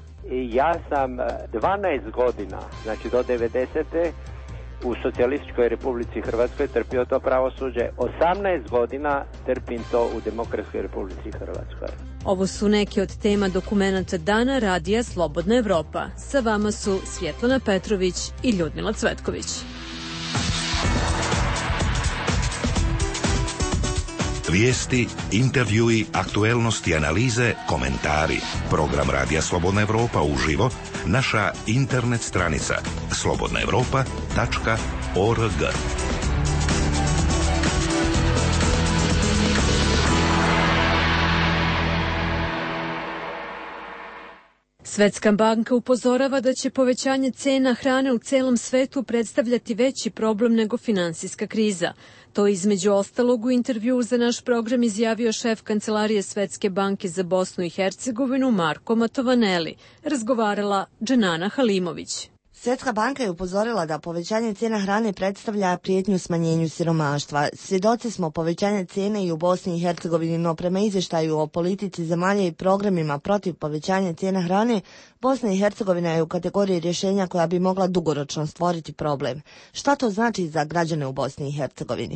I ja sam dvanaest godina, znači do devedesete u Socijalističkoj Republici Hrvatskoj trpio to pravosuđe, osamnaest godina trpim to u Demokratskoj Republici Hrvatskoj. Ovo su neke od tema dokumenata dana Radija Slobodna Evropa. Sa vama su Svjetlana Petrović i Ljudmila Cvetković. Vijesti, intervjui, aktuelnosti, analize, komentari. Program Radija Slobodna Evropa uživo, naša internet stranica slobodna evropa tačka org. Svetska banka upozorava da će povećanje cena hrane u celom svetu predstavljati veći problem nego finansijska kriza. To između ostalog u intervjuu za naš program izjavio šef Kancelarije Svetske banke za Bosnu i Hercegovinu Marko Mantovaneli. Razgovarala Dženana Halimović. Svetska banka je upozorila da povećanje cijena hrane predstavlja prijetnju smanjenju siromaštva. Svjedoci smo povećanja cijene i u Bosni i Hercegovini, no prema izvještaju o politici zemalja i programima protiv povećanja cijena hrane, Bosna i Hercegovina je u kategoriji rješenja koja bi mogla dugoročno stvoriti problem. Šta to znači za građane u Bosni i Hercegovini?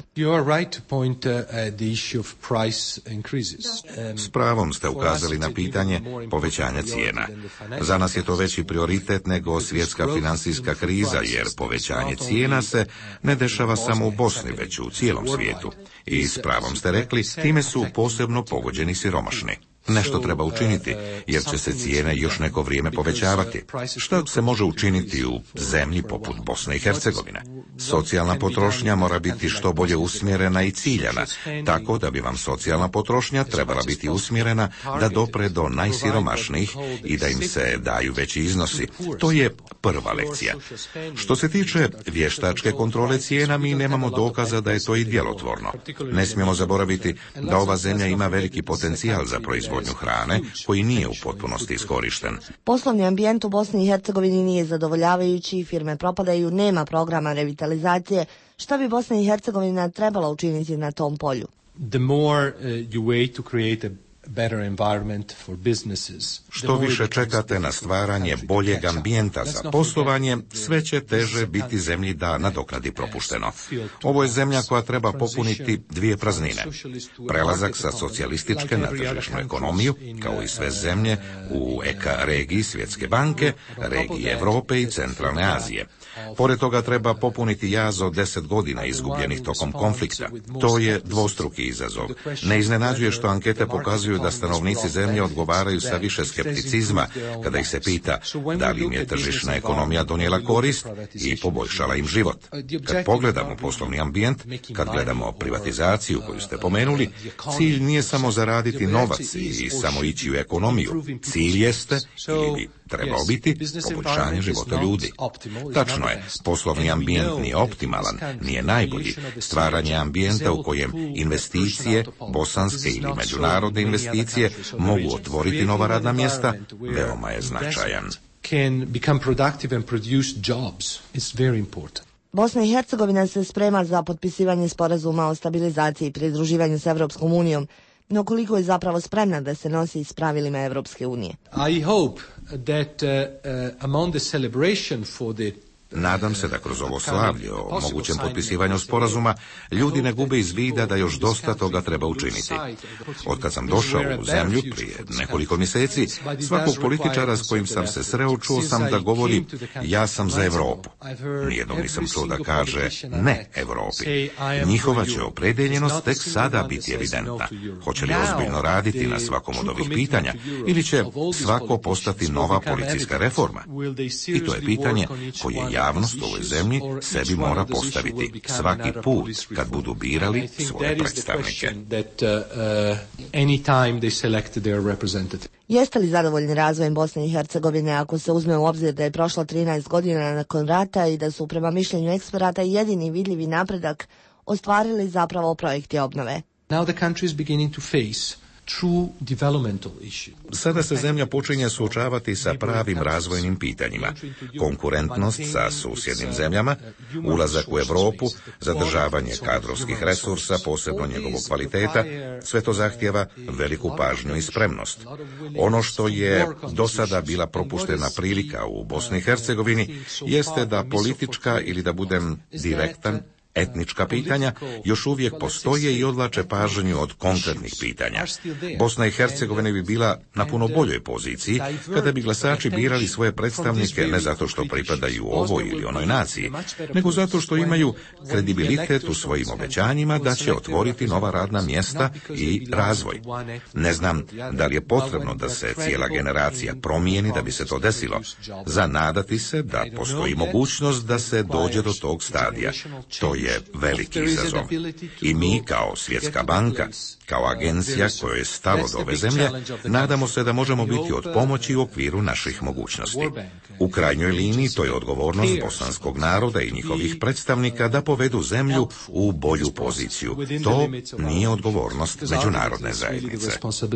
S pravom ste ukazali na pitanje povećanja cijena. Za nas je to veći prioritet nego svjetska finansijska kriza, jer povećanje cijena se ne dešava samo u Bosni, već u cijelom svijetu. I s pravom ste rekli, time su posebno pogođeni siromašni. Nešto treba učiniti, jer će se cijene još neko vrijeme povećavati. Što se može učiniti u zemlji poput Bosne i Hercegovine? Socijalna potrošnja mora biti što bolje usmjerena i ciljana, tako da bi vam socijalna potrošnja trebala biti usmjerena da dopre do najsiromašnijih i da im se daju veći iznosi. To je prva lekcija. Što se tiče vještačke kontrole cijena, mi nemamo dokaza da je to i djelotvorno. Ne smijemo zaboraviti da ova zemlja ima veliki potencijal za proizvodnju hrane koji nije u potpunosti iskorišten. Poslovni ambijent u Bosni i Hercegovini nije zadovoljavajući, firme propadaju, nema programa revitalizacije. Šta bi Bosna i Hercegovina trebala učiniti na tom polju? The more uh, you wait to create a better environment for businesses. Što više čekate na stvaranje boljeg ambijenta za poslovanje, sve će teže biti zemlji da nadoknadi propušteno. Ovo je zemlja koja treba popuniti dvije praznine. Prelazak sa socijalističke na tržišnu ekonomiju, kao i sve zemlje u E K A regiji Svjetske banke, regiji Europe i Centralne Azije. Pored toga treba popuniti jaz od deset godina izgubljenih tokom konflikta. To je dvostruki izazov. Ne iznenađuje što ankete pokazuju vjeruju da stanovnici zemlje odgovaraju sa više skepticizma kada ih se pita da li im je tržišna ekonomija donijela korist i poboljšala im život. Kad pogledamo poslovni ambijent, kad gledamo privatizaciju koju ste pomenuli, cilj nije samo zaraditi novac i samo ići u ekonomiju. Cilj jeste, ili bi trebao biti, poboljšanje života ljudi. Tačno je, poslovni ambijent nije optimalan, nije najbolji. Stvaranje ambijenta u kojem investicije, bosanske ili međunarodne investicije mogu otvoriti nova radna mjesta, veoma je značajan. Bosna i Hercegovina se sprema za potpisivanje sporazuma o stabilizaciji i pridruživanju s Evropskom unijom, no koliko je zapravo spremna da se nosi s pravilima Evropske unije? I hope that uh, uh, among the celebration for the Nadam se da kroz ovo slavlje o mogućem potpisivanju sporazuma ljudi ne gube iz vida da još dosta toga treba učiniti. Otkad sam došao u zemlju prije nekoliko mjeseci, svakog političara s kojim sam se sreo čuo sam da govori ja sam za Europu. Nijednog nisam čuo da kaže ne Europi. Njihova će opredeljenost tek sada biti evidentna. Hoće li ozbiljno raditi na svakom od ovih pitanja ili će svako postati nova policijska reforma? I to je pitanje koje javnost u ovoj zemlji sebi mora postaviti svaki put kad budu birali svoje predstavnike. Jeste li zadovoljni razvojem Bosne i Hercegovine ako se uzme u obzir da je prošlo trinaest godina nakon rata i da su prema mišljenju eksperata jedini vidljivi napredak ostvarili zapravo projekti obnove? Now the country is beginning to face true developmental issue. Sada se zemlja počinje suočavati sa pravim razvojnim pitanjima. Konkurentnost sa susjednim zemljama, ulazak u Europu, zadržavanje kadrovskih resursa, posebno njegovog kvaliteta, sve to zahtijeva veliku pažnju i spremnost. Ono što je do sada bila propuštena prilika u Bosni i Hercegovini jeste da politička, ili da budem direktan, etnička pitanja još uvijek postoje i odvlače pažnju od konkretnih pitanja. Bosna i Hercegovina bi bila na puno boljoj poziciji kada bi glasači birali svoje predstavnike ne zato što pripadaju ovoj ili onoj naciji, nego zato što imaju kredibilitet u svojim obećanjima da će otvoriti nova radna mjesta i razvoj. Ne znam da li je potrebno da se cijela generacija promijeni da bi se to desilo. Zanadati se da postoji mogućnost da se dođe do tog stadija. To je je veliki izazov. I mi kao Svjetska banka, kao agencija kojoj je stalo do ove zemlje, nadamo se da možemo biti od pomoći u okviru naših mogućnosti. U krajnjoj liniji to je odgovornost bosanskog naroda i njihovih predstavnika da povedu zemlju u bolju poziciju. To nije odgovornost međunarodne zajednice.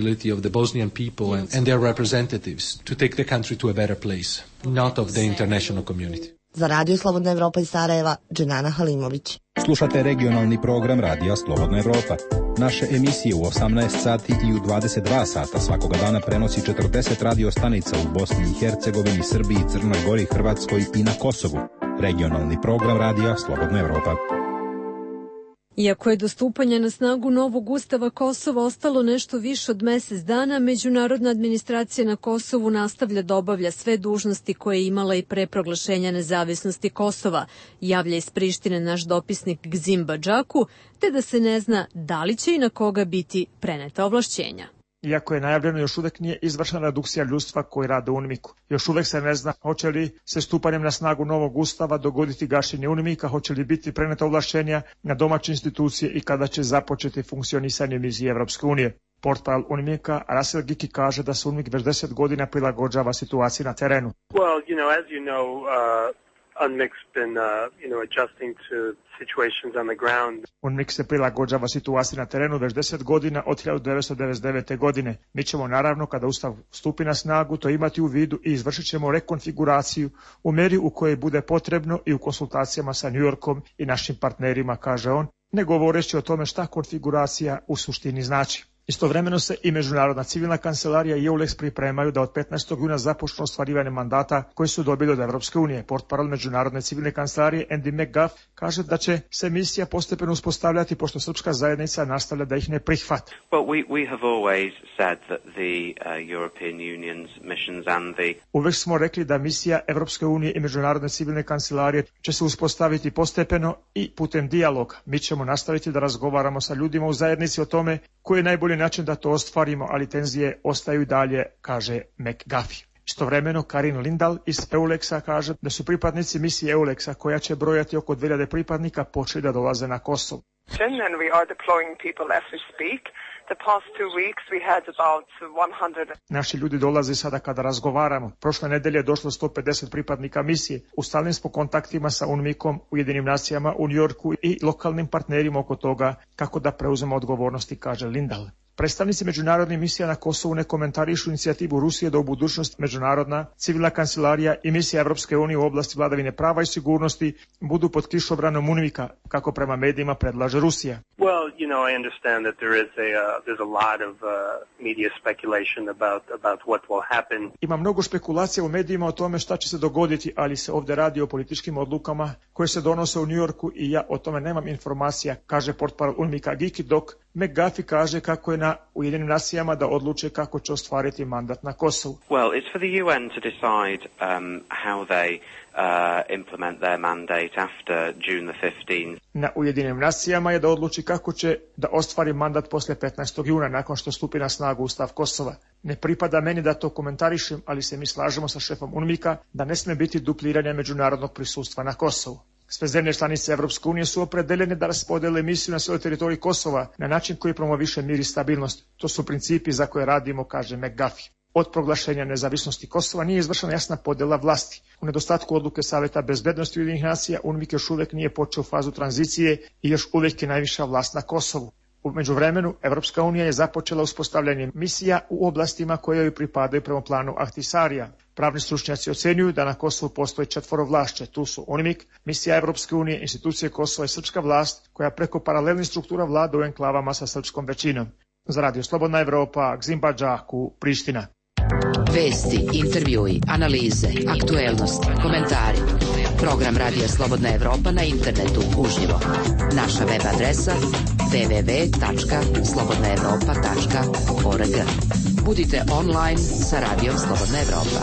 Za Radio Slobodna Evropa iz Sarajeva, Dženana Halimović. Slušate regionalni program Radija Slobodna Evropa. Naše emisije u osamnaest sati i u dvadeset dva sata svakoga dana prenosi četrdeset radio stanica u Bosni i Hercegovini, Srbiji, Crnoj Gori, Hrvatskoj i na Kosovu. Regionalni program Radija Slobodna Evropa. Iako je do stupanja na snagu novog ustava Kosova ostalo nešto više od mjesec dana, međunarodna administracija na Kosovu nastavlja da obavlja sve dužnosti koje je imala i pre proglašenja nezavisnosti Kosova, javlja iz Prištine naš dopisnik Gzim Badžaku, te da se ne zna da li će i na koga biti preneta ovlašćenja. Iako je najavljeno, još uvijek nije izvršena redukcija ljudstva koji rade u UNMIK-u. Još uvijek se ne zna hoće li se stupanjem na snagu novog ustava dogoditi gašenje UNMIK-a, hoće li biti preneta ovlašćenja na domaće institucije i kada će započeti funkcionisanje misije Evropske unije. Portparol UNMIK-a Rasel Giki kaže da se UNMIK već deset godina prilagođava situaciji na terenu. Well, you know, as you know, uh... UNMIK's been, uh, you know, adjusting to situations on the ground. UNMIK se prilagođava situaciji na terenu već deset godina od hiljadu devetsto devedeset devete. godine. Mi ćemo naravno kada ustav stupi na snagu to imati u vidu i izvršit ćemo rekonfiguraciju u mjeri u kojoj bude potrebno i u konsultacijama sa New Yorkom i našim partnerima, kaže on, ne govoreći o tome šta konfiguracija u suštini znači. Istovremeno se i Međunarodna civilna kancelarija i EULEX pripremaju da od petnaestog juna započnu ostvarivanje mandata koji su dobili od Evropske unije. Portparol Međunarodne civilne kancelarije Andy McGuff kaže da će se misija postepeno uspostavljati pošto srpska zajednica nastavlja da ih ne prihvati. Well, we, we have always said that the uh, European Union's missions and the... Uvijek smo rekli da misija Evropske unije i Međunarodne civilne kancelarije će se uspostaviti postepeno i putem dijaloga. Mi ćemo nastaviti da razgovaramo sa ljudima u zajednici o tome Koji je najbolji način da to ostvarimo, ali tenzije ostaju i dalje, kaže McGuffey. Istovremeno, Karin Lindahl iz Euleksa kaže da su pripadnici misije Euleksa, koja će brojati oko dvije hiljade pripadnika, počeli da dolaze na Kosovo. And we are deploying people as we speak. The past two weeks we had about one hundred. Naši ljudi dolaze sada kada razgovaramo. Prošle nedelje je došlo sto pedeset pripadnika misije. U stalnim smo kontaktima sa UNMIK-om, Ujedinim nacijama u Njujorku i lokalnim partnerima oko toga kako da preuzemo odgovornosti, kaže Lindahl. Predstavnici međunarodnih misija na Kosovu ne komentarišu inicijativu Rusije da u budućnosti međunarodna civilna kancelarija i misija Evropske unije u oblasti vladavine prava i sigurnosti budu pod kišobranom UNMIK-a, kako prema medijima predlaže Rusija. Well, you know, I understand that there is a uh, there's a lot of uh, media speculation about about what will happen. Ima mnogo špekulacija u medijima o tome šta će se dogoditi, ali se ovdje radi o političkim odlukama koje se donose u Njujorku i ja o tome nemam informacija, kaže portparol UNMIK-a Giki, dok McGuffey kaže kako je na Ujedinim nacijama da odluče kako će ostvariti mandat na Kosovu. Well, it's for the U N to decide um, how they uh, implement their mandate after June the fifteenth. Na Ujedinim nacijama je da odluči kako će da ostvari mandat posle petnaestog juna nakon što stupi na snagu Ustav Kosova. Ne pripada meni da to komentarišem, ali se mi slažemo sa šefom UNMIK-a da ne sme biti dupliranja međunarodnog prisustva na Kosovu. Sve zemlje članice Evropske unije su opredeljene da raspodele misiju na svojoj teritoriji Kosova na način koji promoviše mir i stabilnost. To su principi za koje radimo, kaže McGuffey. Od proglašenja nezavisnosti Kosova nije izvršena jasna podela vlasti. U nedostatku odluke Saveta bezbednosti Ujedinjenih nacija, UNMIK još uvek nije počeo fazu tranzicije i još uvek je najviša vlast na Kosovu. U međuvremenu, Evropska unija je započela uspostavljanje misija u oblastima koje joj pripadaju prema planu Ahtisarija. Pravni stručnjaci ocenjuju da na Kosovu postoji četvorovlašće. Tu su UNMIK, misija Evropske unije, institucije Kosova i srpska vlast, koja preko paralelnih struktura vlada u enklavama sa srpskom većinom. Za Radio Slobodna Evropa, Gzimba Džaku, Priština. Vesti, intervjui, analize, aktuelnosti, komentari. Program Radija Slobodna Evropa na internetu uživo. Naša web adresa w w w tačka slobodna evropa tačka org. Budite online sa Radijom Slobodna Evropa.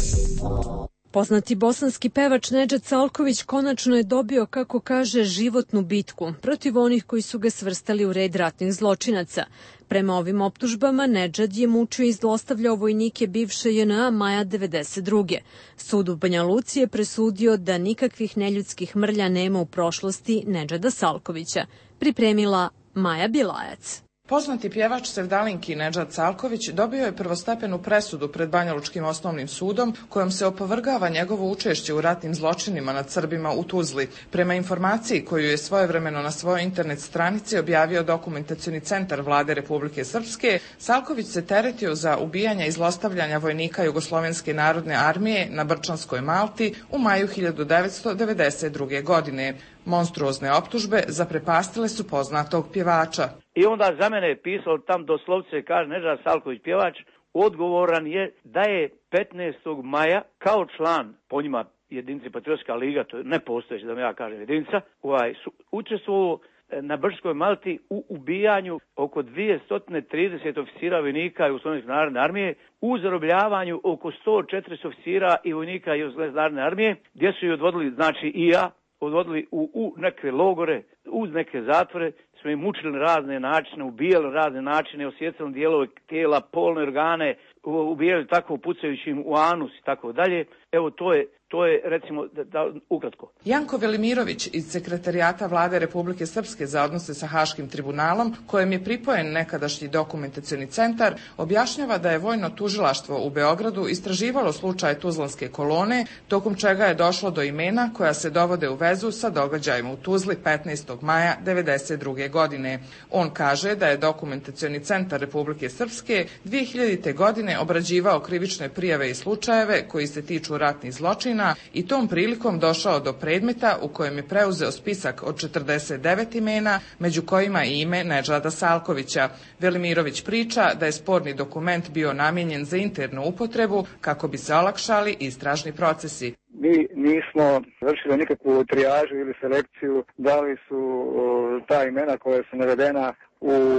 Poznati bosanski pevač Nedžad Salković konačno je dobio, kako kaže, životnu bitku protiv onih koji su ga svrstali u red ratnih zločinaca. Prema ovim optužbama, Nedžad je mučio i zlostavljao vojnike bivše J N A maja devedeset druge. Sud u Banja Luci je presudio da nikakvih neljudskih mrlja nema u prošlosti Nedžada Salkovića. Pripremila Maja Bilajac. Poznati pjevač sevdalinki Nedžad Salković dobio je prvostepenu presudu pred Banjalučkim osnovnim sudom kojom se opovrgava njegovo učešće u ratnim zločinima nad Srbima u Tuzli. Prema informaciji koju je svojevremeno na svojoj internet stranici objavio Dokumentacioni centar Vlade Republike Srpske, Salković se teretio za ubijanja i zlostavljanja vojnika Jugoslovenske narodne armije na Brčanskoj Malti u maju hiljadu devetsto devedeset druge. godine. Monstruozne optužbe zaprepastile su poznatog pjevača. I onda za mene je pisalo tam doslovce, kaže Nedžad Salković pjevač, odgovoran je da je petnaestog maja kao član, po njima jedinice Patriotska liga, to je nepostojeća da mi ja kažem jedinica, ovaj, su učestvovao na Brčkoj Malti u ubijanju oko dvjesto trideset oficira vojnika Jugoslovenske narodne armije, u zarobljavanju oko sto četrdeset oficira i vojnika Jugoslovenske narodne armije, gdje su ih odvodili, znači i ja, odvodili u, u neke logore, uz neke zatvore, smo im mučili na razne načine, ubijali na razne načine, osjecali dijelove tijela, polne organe, ubijali tako pucajući im u anus i tako dalje. Evo to je To je, recimo, da, da, ukratko. Janko Velimirović iz Sekretarijata Vlade Republike Srpske za odnose sa Haškim tribunalom, kojem je pripojen nekadašnji Dokumentacioni centar, objašnjava da je vojno tužilaštvo u Beogradu istraživalo slučaj Tuzlanske kolone, tokom čega je došlo do imena koja se dovode u vezu sa događajima u Tuzli petnaestog maja devedeset druge. godine. On kaže da je Dokumentacioni centar Republike Srpske dvije hiljadite. godine obrađivao krivične prijave i slučajeve koji se tiču ratnih zločina i tom prilikom došao do predmeta u kojem je preuzeo spisak od četrdeset devet imena, među kojima i ime Nedžada Salkovića. Velimirović priča da je sporni dokument bio namijenjen za internu upotrebu kako bi se olakšali istražni procesi. Mi nismo vršili nikakvu trijažu ili selekciju, da li su ta imena koja su navedena u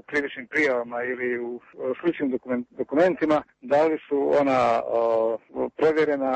u krivičnim prijavama ili u sličnim dokumentima, da li su ona o, provjerena,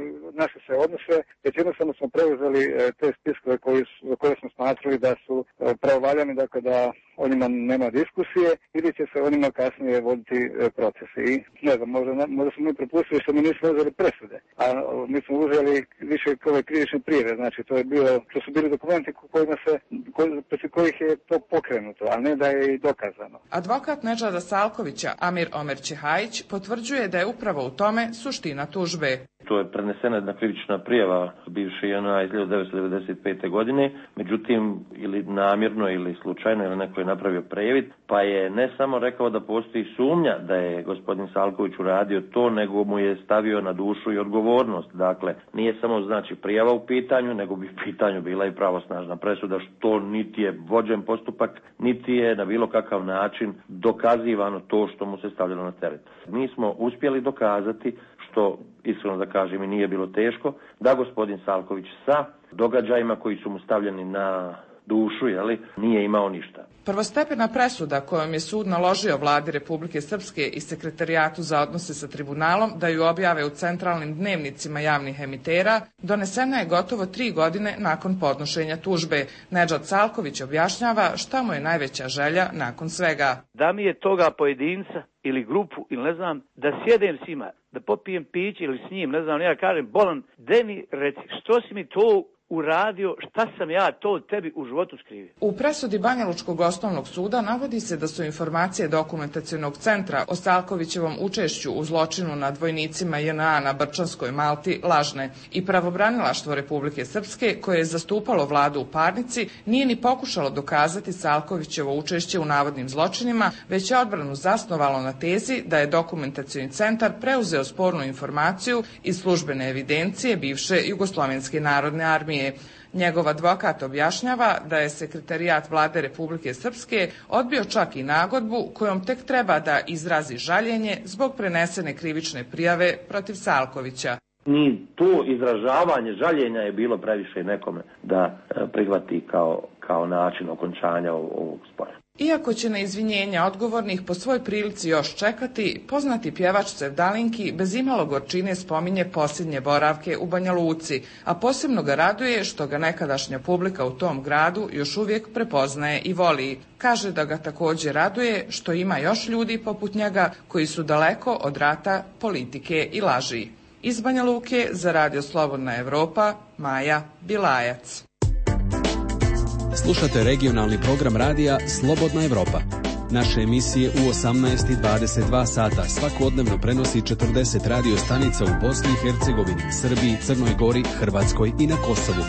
na što se odnose, već jednostavno smo preuzeli te spiskove koji su, koje smo smatrali da su pravovaljani, dakle da o njima nema diskusije ili će se o njima kasnije voditi procesi. I ne znam, možda, možda smo mi propustili što mi nismo uzeli presude, a mi smo uzeli više ove krivične prijave, znači to je bilo, to su bili dokumenti kojima se, protiv kojih je to pokrenuto, a ne da je i dokazano. Advokat Nedžada Salkovića, Amir Omer Čehajić, potvrđuje da je upravo u tome suština tužbe. To je prenesena jedna krivična prijava bivše J N A iz hiljadu devetsto devedeset pete. godine, međutim ili namjerno ili slučajno ili neko je napravio previd, pa je ne samo rekao da postoji sumnja da je gospodin Salković uradio to, nego mu je stavio na dušu i odgovornost. Dakle, nije samo znači prijava u pitanju, nego bi u pitanju bila i pravosnažna presuda, što niti je vođen postupak, niti je na bilo kakav način dokazivano to što mu se stavljalo na teret. Mi smo uspjeli dokazati, što iskreno da kažem i nije bilo teško, da gospodin Salković sa događajima koji su mu stavljeni na dušu, jeli, nije imao ništa. Prvostepena presuda kojom je sud naložio vladi Republike Srpske i Sekretarijatu za odnose sa tribunalom da ju objave u centralnim dnevnicima javnih emitera, donesena je gotovo tri godine nakon podnošenja tužbe. Nedžad Salković objašnjava šta mu je najveća želja nakon svega. Da mi je toga pojedinca ili grupu ili ne znam, da sjedem s njima, da popijem piće ili s njim, ne znam, ja kažem, bolan, de mi reci, što si mi to uradio, šta sam ja to tebi u životu skrivio. U presudi Banjalučkog osnovnog suda navodi se da su informacije dokumentacionog centra o Salkovićevom učešću u zločinu nad vojnicima J N A na Brčanskoj Malti lažne i pravobranilaštvo Republike Srpske, koje je zastupalo vladu u parnici, nije ni pokušalo dokazati Salkovićevo učešće u navodnim zločinima, već je odbranu zasnovalo na tezi da je dokumentacioni centar preuzeo spornu informaciju iz službene evidencije bivše Jugoslovenske narodne armije. Njegov advokat objašnjava da je Sekretarijat vlade Republike Srpske odbio čak i nagodbu kojom tek treba da izrazi žaljenje zbog prenesene krivične prijave protiv Salkovića. Ni to izražavanje žaljenja je bilo previše nekome da prihvati kao, kao način okončanja ovog spora. Iako će na izvinjenja odgovornih po svoj prilici još čekati, poznati pjevač Sevdalinki bez imalo gorčine spominje posljednje boravke u Banja Luci, a posebno ga raduje što ga nekadašnja publika u tom gradu još uvijek prepoznaje i voli. Kaže da ga također raduje što ima još ljudi poput njega koji su daleko od rata, politike i laži. Iz Banja Luke za Radio Slobodna Evropa, Maja Bilajac. Slušate regionalni program radija Slobodna Evropa. Naše emisije u osamnaest i dvadeset dva sata svakodnevno prenosi četrdeset radio stanica u Bosni i Hercegovini, Srbiji, Crnoj Gori, Hrvatskoj i na Kosovu.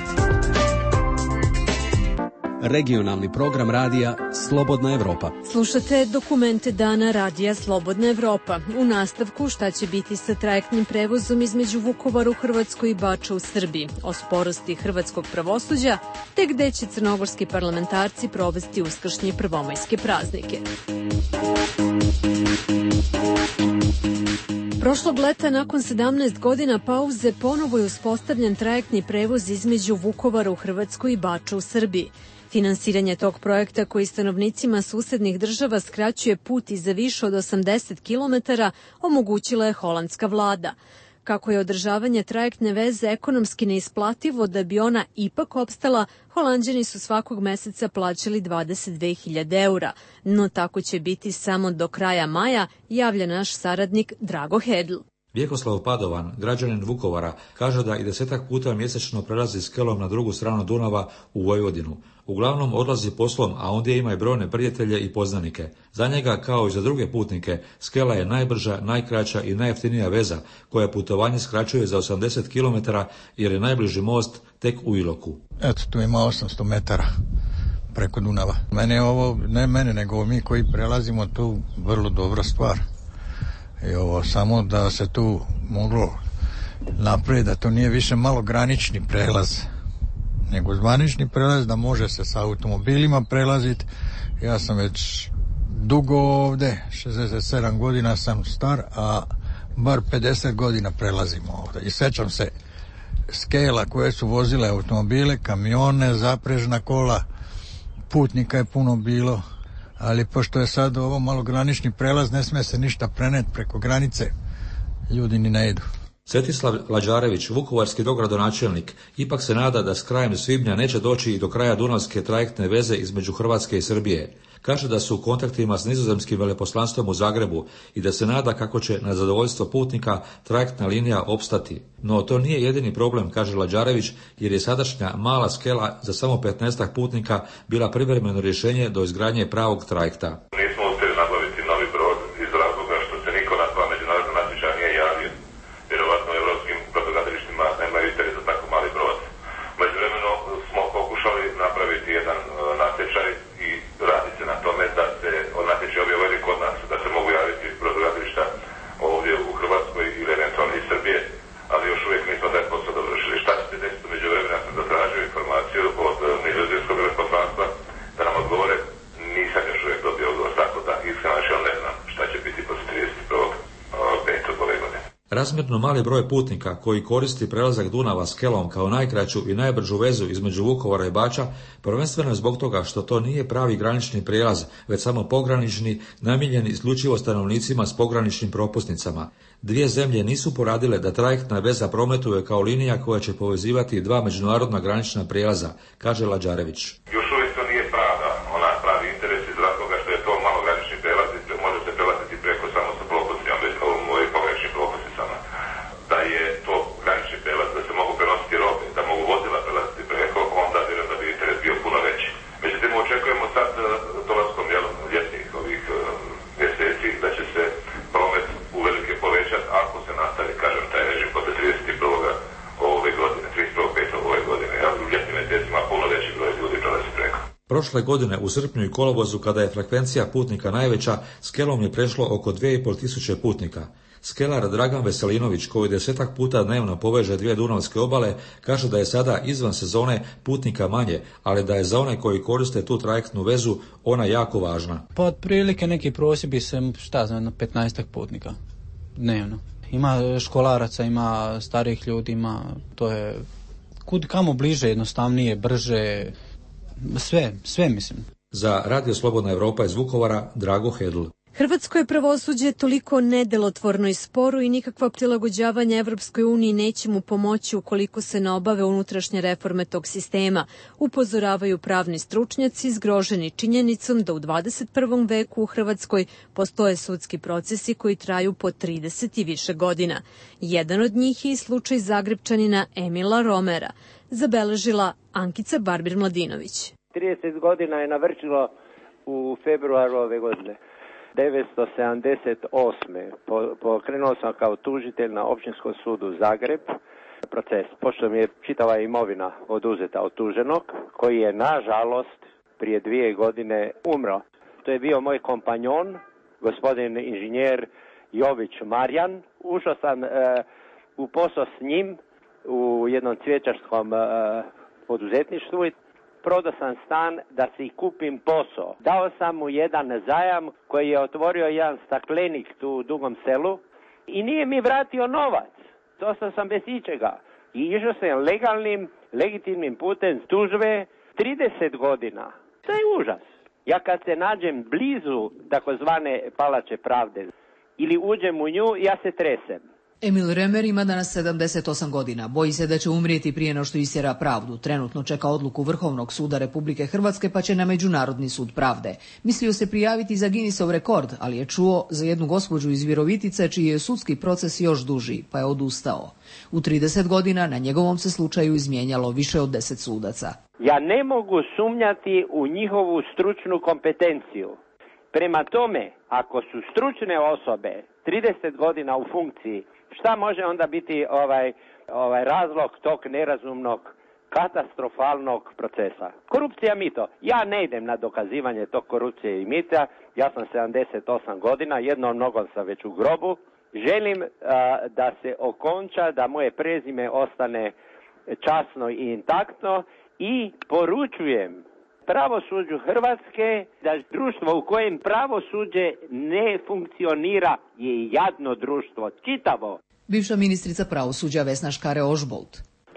Regionalni program radija Slobodna Evropa. Slušate dokumente dana radija Slobodna Evropa. U nastavku šta će biti sa trajektnim prevozom između Vukovara u Hrvatskoj i Bača u Srbiji, o sporosti hrvatskog pravosuđa, te gde će crnogorski parlamentarci provesti uskršnje prvomajske praznike. Prošlog leta, nakon sedamnaest godina pauze, ponovo je uspostavljen trajektni prevoz između Vukovara u Hrvatskoj i Bača u Srbiji. Finansiranje tog projekta, koji stanovnicima susednih država skraćuje put i za više od osamdeset kilometara, omogućila je holandska vlada. Kako je održavanje trajektne veze ekonomski neisplativo, da bi ona ipak opstala, Holanđani su svakog meseca plaćali dvadeset dve hiljade eura. No tako će biti samo do kraja maja, javlja naš saradnik Drago Hedl. Vjekoslav Padovan, građanin Vukovara, kaže da i desetak puta mjesečno prelazi skelom na drugu stranu Dunava u Vojvodinu. Uglavnom odlazi poslom, a ondje ima i brojne prijatelje i poznanike. Za njega, kao i za druge putnike, skela je najbrža, najkraća i najjeftinija veza, koja putovanje skraćuje za osamdeset kilometara, jer je najbliži most tek u Iloku. Eto, tu ima osamsto metara preko Dunava. Mene je ovo, ne mene, nego mi koji prelazimo tu, vrlo dobra stvar. I ovo, samo da se tu moglo napraviti, da to nije više malo granični prelaz, nego zvanični prelaz, da može se sa automobilima prelaziti. Ja sam već dugo ovde, šezdeset sedam godina sam star, a bar pedeset godina prelazimo ovde. I sećam se skela koje su vozile automobile, kamione, zaprežna kola, putnika je puno bilo, ali pošto je sad ovo malogranični prelaz, ne sme se ništa preneti preko granice, ljudi ni ne idu. Svetislav Lađarević, vukovarski dogradonačelnik, ipak se nada da s krajem svibnja neće doći i do kraja dunavske trajektne veze između Hrvatske i Srbije. Kaže da su u kontaktima s nizozemskim veleposlanstvom u Zagrebu i da se nada kako će na zadovoljstvo putnika trajektna linija opstati. No to nije jedini problem, kaže Lađarević, jer je sadašnja mala skela za samo petnaestak putnika bila privremeno rješenje do izgradnje pravog trajekta. Nismo uspjeli nabaviti novi brod iz razloga što se niko na dva međunarodna natječaja nije javio. Vjerovatno u evropskim brodogradilištima nemaju interes za tako mali brod. Međuvremeno smo pokušali napraviti jedan natječaj i radi se na tome da se natječaj objavljeni kod nas, da se mogu javiti brodogradilišta ovdje u Hrvatskoj ili eventualno iz Srbije, ali još uvijek nismo taj posao dovršili. Šta će se desiti međuvremeno? Ja sam zatražio informaciju od nizozemskog veleposlanstva da nam odgovore. Nisam još uvijek dobio odgovor, tako da iskreno ne znam šta će biti posle trideset prvog petog ove godine. Razmjerno mali broj putnika koji koristi prelazak Dunava skelom kao najkraću i najbržu vezu između Vukovara i Bača, prvenstveno je zbog toga što to nije pravi granični prijelaz, već samo pogranični, namijenjen isključivo stanovnicima s pograničnim propusnicama. Dvije zemlje nisu poradile da trajektna veza prometuje kao linija koja će povezivati dva međunarodna granična prijelaza, kaže Lađarević. Još uvijek to nije prava, ona pravi interes iz razloga što je to malo granični prijelaz i može se prelaziti preko samo sa propusnicama, bez ovim pograničnim propusnicama. Da je to granični prijelaz, da se mogu prenositi robe, da mogu vozila prelaziti preko, onda vjerujem da bi interes bio puno veći. Međutim, očekujemo sad dolaskom ljetnih ovih mjeseci da će se promet uvelike povećati ako se nastavi, kažem, taj režim posle trideset prvog ove godine, trideset prvog petog ove godine. Ja u ljetnim mjesecima puno veći broj ljudi prelazi preko. Prošle godine u srpnju i kolovozu, kada je frekvencija putnika najveća, skelom je prešlo oko dvije i pol tisuće putnika. Skelar Dragan Veselinović, koji desetak puta dnevno poveže dvije dunavske obale, kaže da je sada izvan sezone putnika manje, ali da je za one koji koriste tu trajektnu vezu ona jako važna. Pa otprilike neki prosjek bi se, šta znam, na petnaestak putnika dnevno. Ima školaraca, ima starih ljudi, ima, to je kud kamo bliže, jednostavnije, brže, sve, sve mislim. Za Radio Slobodna Evropa iz Vukovara, Drago Hedl. Hrvatsko je pravosuđe toliko nedelotvorno i sporo i nikakva prilagođavanja Evropskoj uniji neće mu pomoći ukoliko se ne obave unutrašnje reforme tog sistema, upozoravaju pravni stručnjaci zgroženi činjenicom da u dvadeset prvom veku u Hrvatskoj postoje sudski procesi koji traju po trideset i više godina. Jedan od njih je i slučaj Zagrebčanina Emila Romera, zabeležila Ankica Barbir-Mladinović. trideset godina je navršilo u februaru ove godine. devetsto sedamdeset osme pokrenuo sam kao tužitelj na Općinskom sudu Zagreb proces, pošto mi je čitava imovina oduzeta od tuženog, koji je nažalost prije dvije godine umro. To je bio moj kompanjon, gospodin inženjer Jović Marjan. Ušao sam e, u posao s njim u jednom cvjećarskom e, poduzetništvu. Prodao sam stan da si kupim posao. Dao sam mu jedan zajam koji je otvorio jedan staklenik tu u Dugom Selu i nije mi vratio novac. Ostao sam bez ičega. I išao sam legalnim, legitimnim putem tužbe trideset godina. To je užas. Ja kad se nađem blizu takozvane palače pravde ili uđem u nju, ja se tresem. Emil Remer ima danas sedamdeset osam godina. Boji se da će umrijeti prije no što istjera pravdu. Trenutno čeka odluku Vrhovnog suda Republike Hrvatske pa će na Međunarodni sud pravde. Mislio se prijaviti za Guinnessov rekord, ali je čuo za jednu gospođu iz Virovitice čiji je sudski proces još duži, pa je odustao. U trideset godina na njegovom se slučaju izmijenjalo više od deset sudaca. Ja ne mogu sumnjati u njihovu stručnu kompetenciju. Prema tome, ako su stručne osobe trideset godina u funkciji, šta može onda biti ovaj, ovaj razlog tog nerazumnog, katastrofalnog procesa? Korupcija, mito. Ja ne idem na dokazivanje tog korupcije i mita. Ja sam sedamdeset osam godina, jednom nogom sam već u grobu. Želim a, da se okonča, da moje prezime ostane časno i intaktno i poručujem pravosuđu Hrvatske da društvo u kojem pravosuđe ne funkcionira je jadno društvo, čitavo. Bivša ministrica pravosuđa Vesna Škare Ožbolt.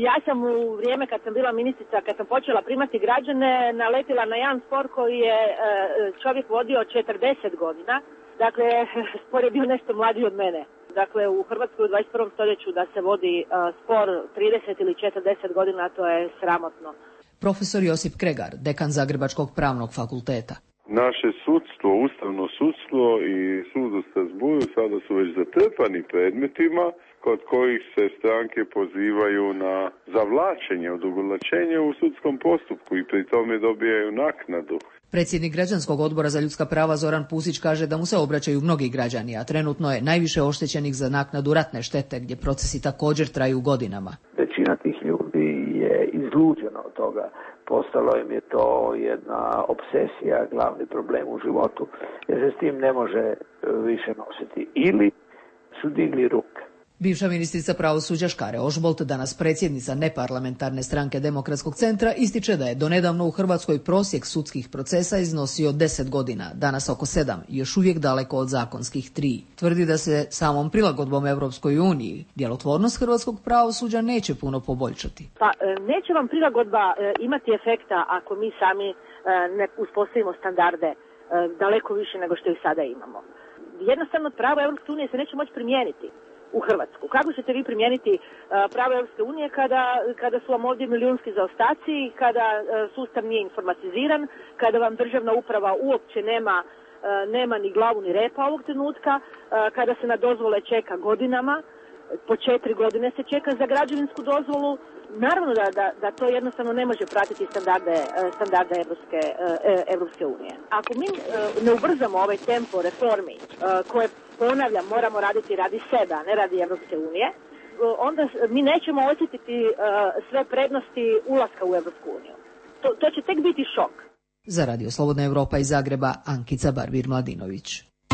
Ja sam u vrijeme kad sam bila ministrica, kad sam počela primati građane, naletila na jedan spor koji je čovjek vodio četrdeset godina. Dakle, spor je bio nešto mlađi od mene. Dakle, u Hrvatskoj u dvadeset prvom stoljeću da se vodi spor trideset ili četrdeset godina, to je sramotno. Profesor Josip Kregar, dekan Zagrebačkog pravnog fakulteta. Naše sudstvo, ustavno sudstvo i sud u Strasbourgu sada su već zatrpani predmetima kod kojih se stranke pozivaju na zavlačenje, odugovlačenje u sudskom postupku i pri tome dobijaju naknadu. Predsjednik Građanskog odbora za ljudska prava Zoran Pusić kaže da mu se obraćaju mnogi građani, a trenutno je najviše oštećenih za naknadu ratne štete, gdje procesi također traju godinama. Većina tih ljudi je izluđena od toga. Postalo im je to jedna obsesija, glavni problem u životu, jer se s tim ne može više nositi. Ili su digli ruke. Bivša ministrica pravosuđa Škare Ožbolt, danas predsjednica neparlamentarne stranke Demokratskog centra, ističe da je donedavno u Hrvatskoj prosjek sudskih procesa iznosio deset godina, danas oko sedam, još uvijek daleko od zakonskih tri. Tvrdi da se samom prilagodbom Europskoj uniji djelotvornost hrvatskog pravosuđa neće puno poboljšati. Pa neće vam prilagodba imati efekta ako mi sami ne uspostavimo standarde daleko više nego što ih sada imamo. Jednostavno pravo Europske unije se neće moći primijeniti u Hrvatsku. Kako ćete vi primijeniti uh, pravo Europske unije kada, kada su vam ovdje milijunski zaostaci, kada uh, sustav nije informatiziran, kada vam državna uprava uopće nema, uh, nema ni glavu ni repa ovog trenutka, uh, kada se na dozvole čeka godinama, po četiri godine se čeka za građevinsku dozvolu. Naravno da, da, da to jednostavno ne može pratiti standarde, standarde Evropske, Evropske unije. Ako mi ne ubrzamo ovaj tempo reformi koje, ponavljam, moramo raditi radi sebe, a ne radi Evropske unije, onda mi nećemo osjetiti sve prednosti ulaska u Evropsku uniju. To, to će tek biti šok. Za Radio Slobodna Evropa iz Zagreba, Ankica Barbir-Mladinović.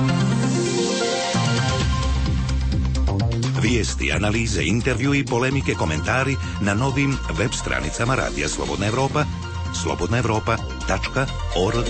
Vijesti, analize, intervju i polemike, komentari na novim web stranicama Radija Slobodna Evropa, slobodna evropa tačka org.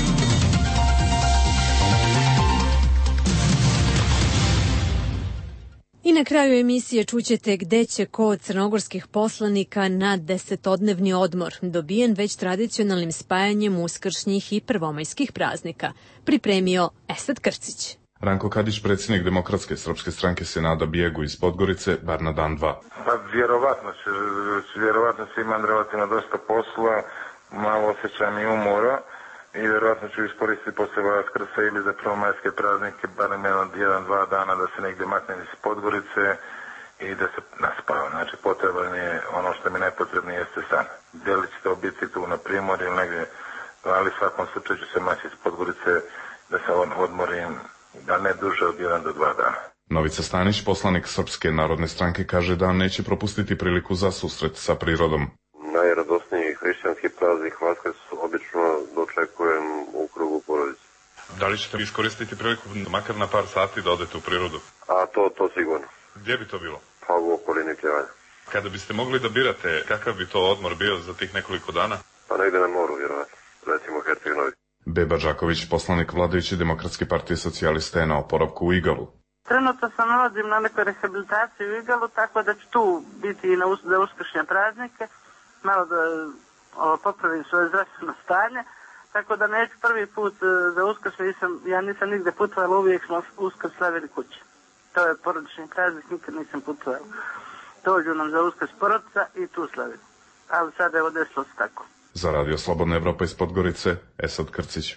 I na kraju emisije čućete gde će ko od crnogorskih poslanika na desetodnevni odmor, dobijen već tradicionalnim spajanjem uskršnjih i prvomajskih praznika, pripremio Esad Krcić. Ranko Kadić, predsjednik Demokratske srpske stranke, se nada bijegu iz Podgorice, bar na dan dva. Pa vjerovatno će, vjerovatno će imam relativno dosta posla, malo osjećam i umora i vjerovatno ću iskoristiti poslije Vaskrsa ili za prvomajske praznike, barem jedan, dva dana da se negdje maknem iz Podgorice i da se naspava. Znači potreban je, ono što mi najpotrebno jeste san. Deli će to biti tu na Primorju ili negdje, ali svakom slučaju ću se maći iz Podgorice da se odmorim, da ne duže od jedan do dva dana. Novica Stanić, poslanik Srpske narodne stranke, kaže da neće propustiti priliku za susret sa prirodom. Najradosniji hrišćanski praznik Vaskrs obično dočekujem u krugu porodice. Da li ćete iskoristiti priliku makar na par sati da odete u prirodu? A to, to sigurno. Gdje bi to bilo? Pa u okolini Pljevanja. Kada biste mogli da birate, kakav bi to odmor bio za tih nekoliko dana? Pa negdje na moru, vjerovatno. Recimo Herceg Novi. Beba Đaković, poslanik vladajuće Demokratske partije socijalista, je na oporavku u Igalu. Trenutno se nalazim na nekoj rehabilitaciji u Igalu, tako da ću tu biti i na us za uskršnje praznike, malo da o, popravim svoje zdravstveno stanje, tako da neću prvi put za Uskrs, nisam, ja nisam nigde putovala, uvijek smo Uskrs slavili kući. To je porodični praznik, nikad nisam putovala. Dođu nam za Uskrs porodica i tu slavim. Ali sada je desilo se tako. Za Radio Slobodna Evropa iz Podgorice, Esad Krcić.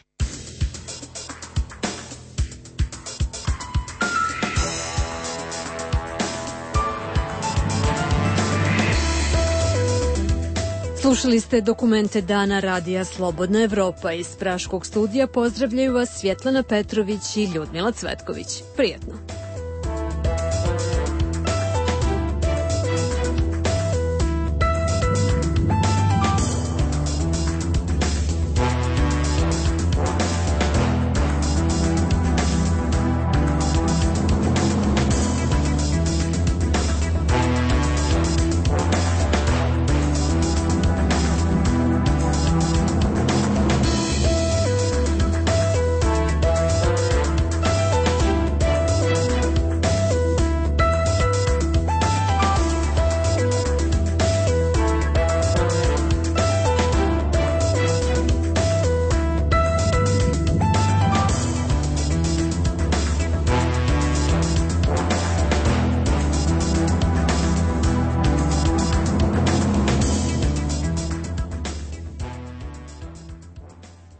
Slušali ste dokumente Dana Radija Slobodna Evropa. Iz Praškog studija pozdravljaju vas Svjetlana Petrović i Ljudmila Cvetković. Prijetno.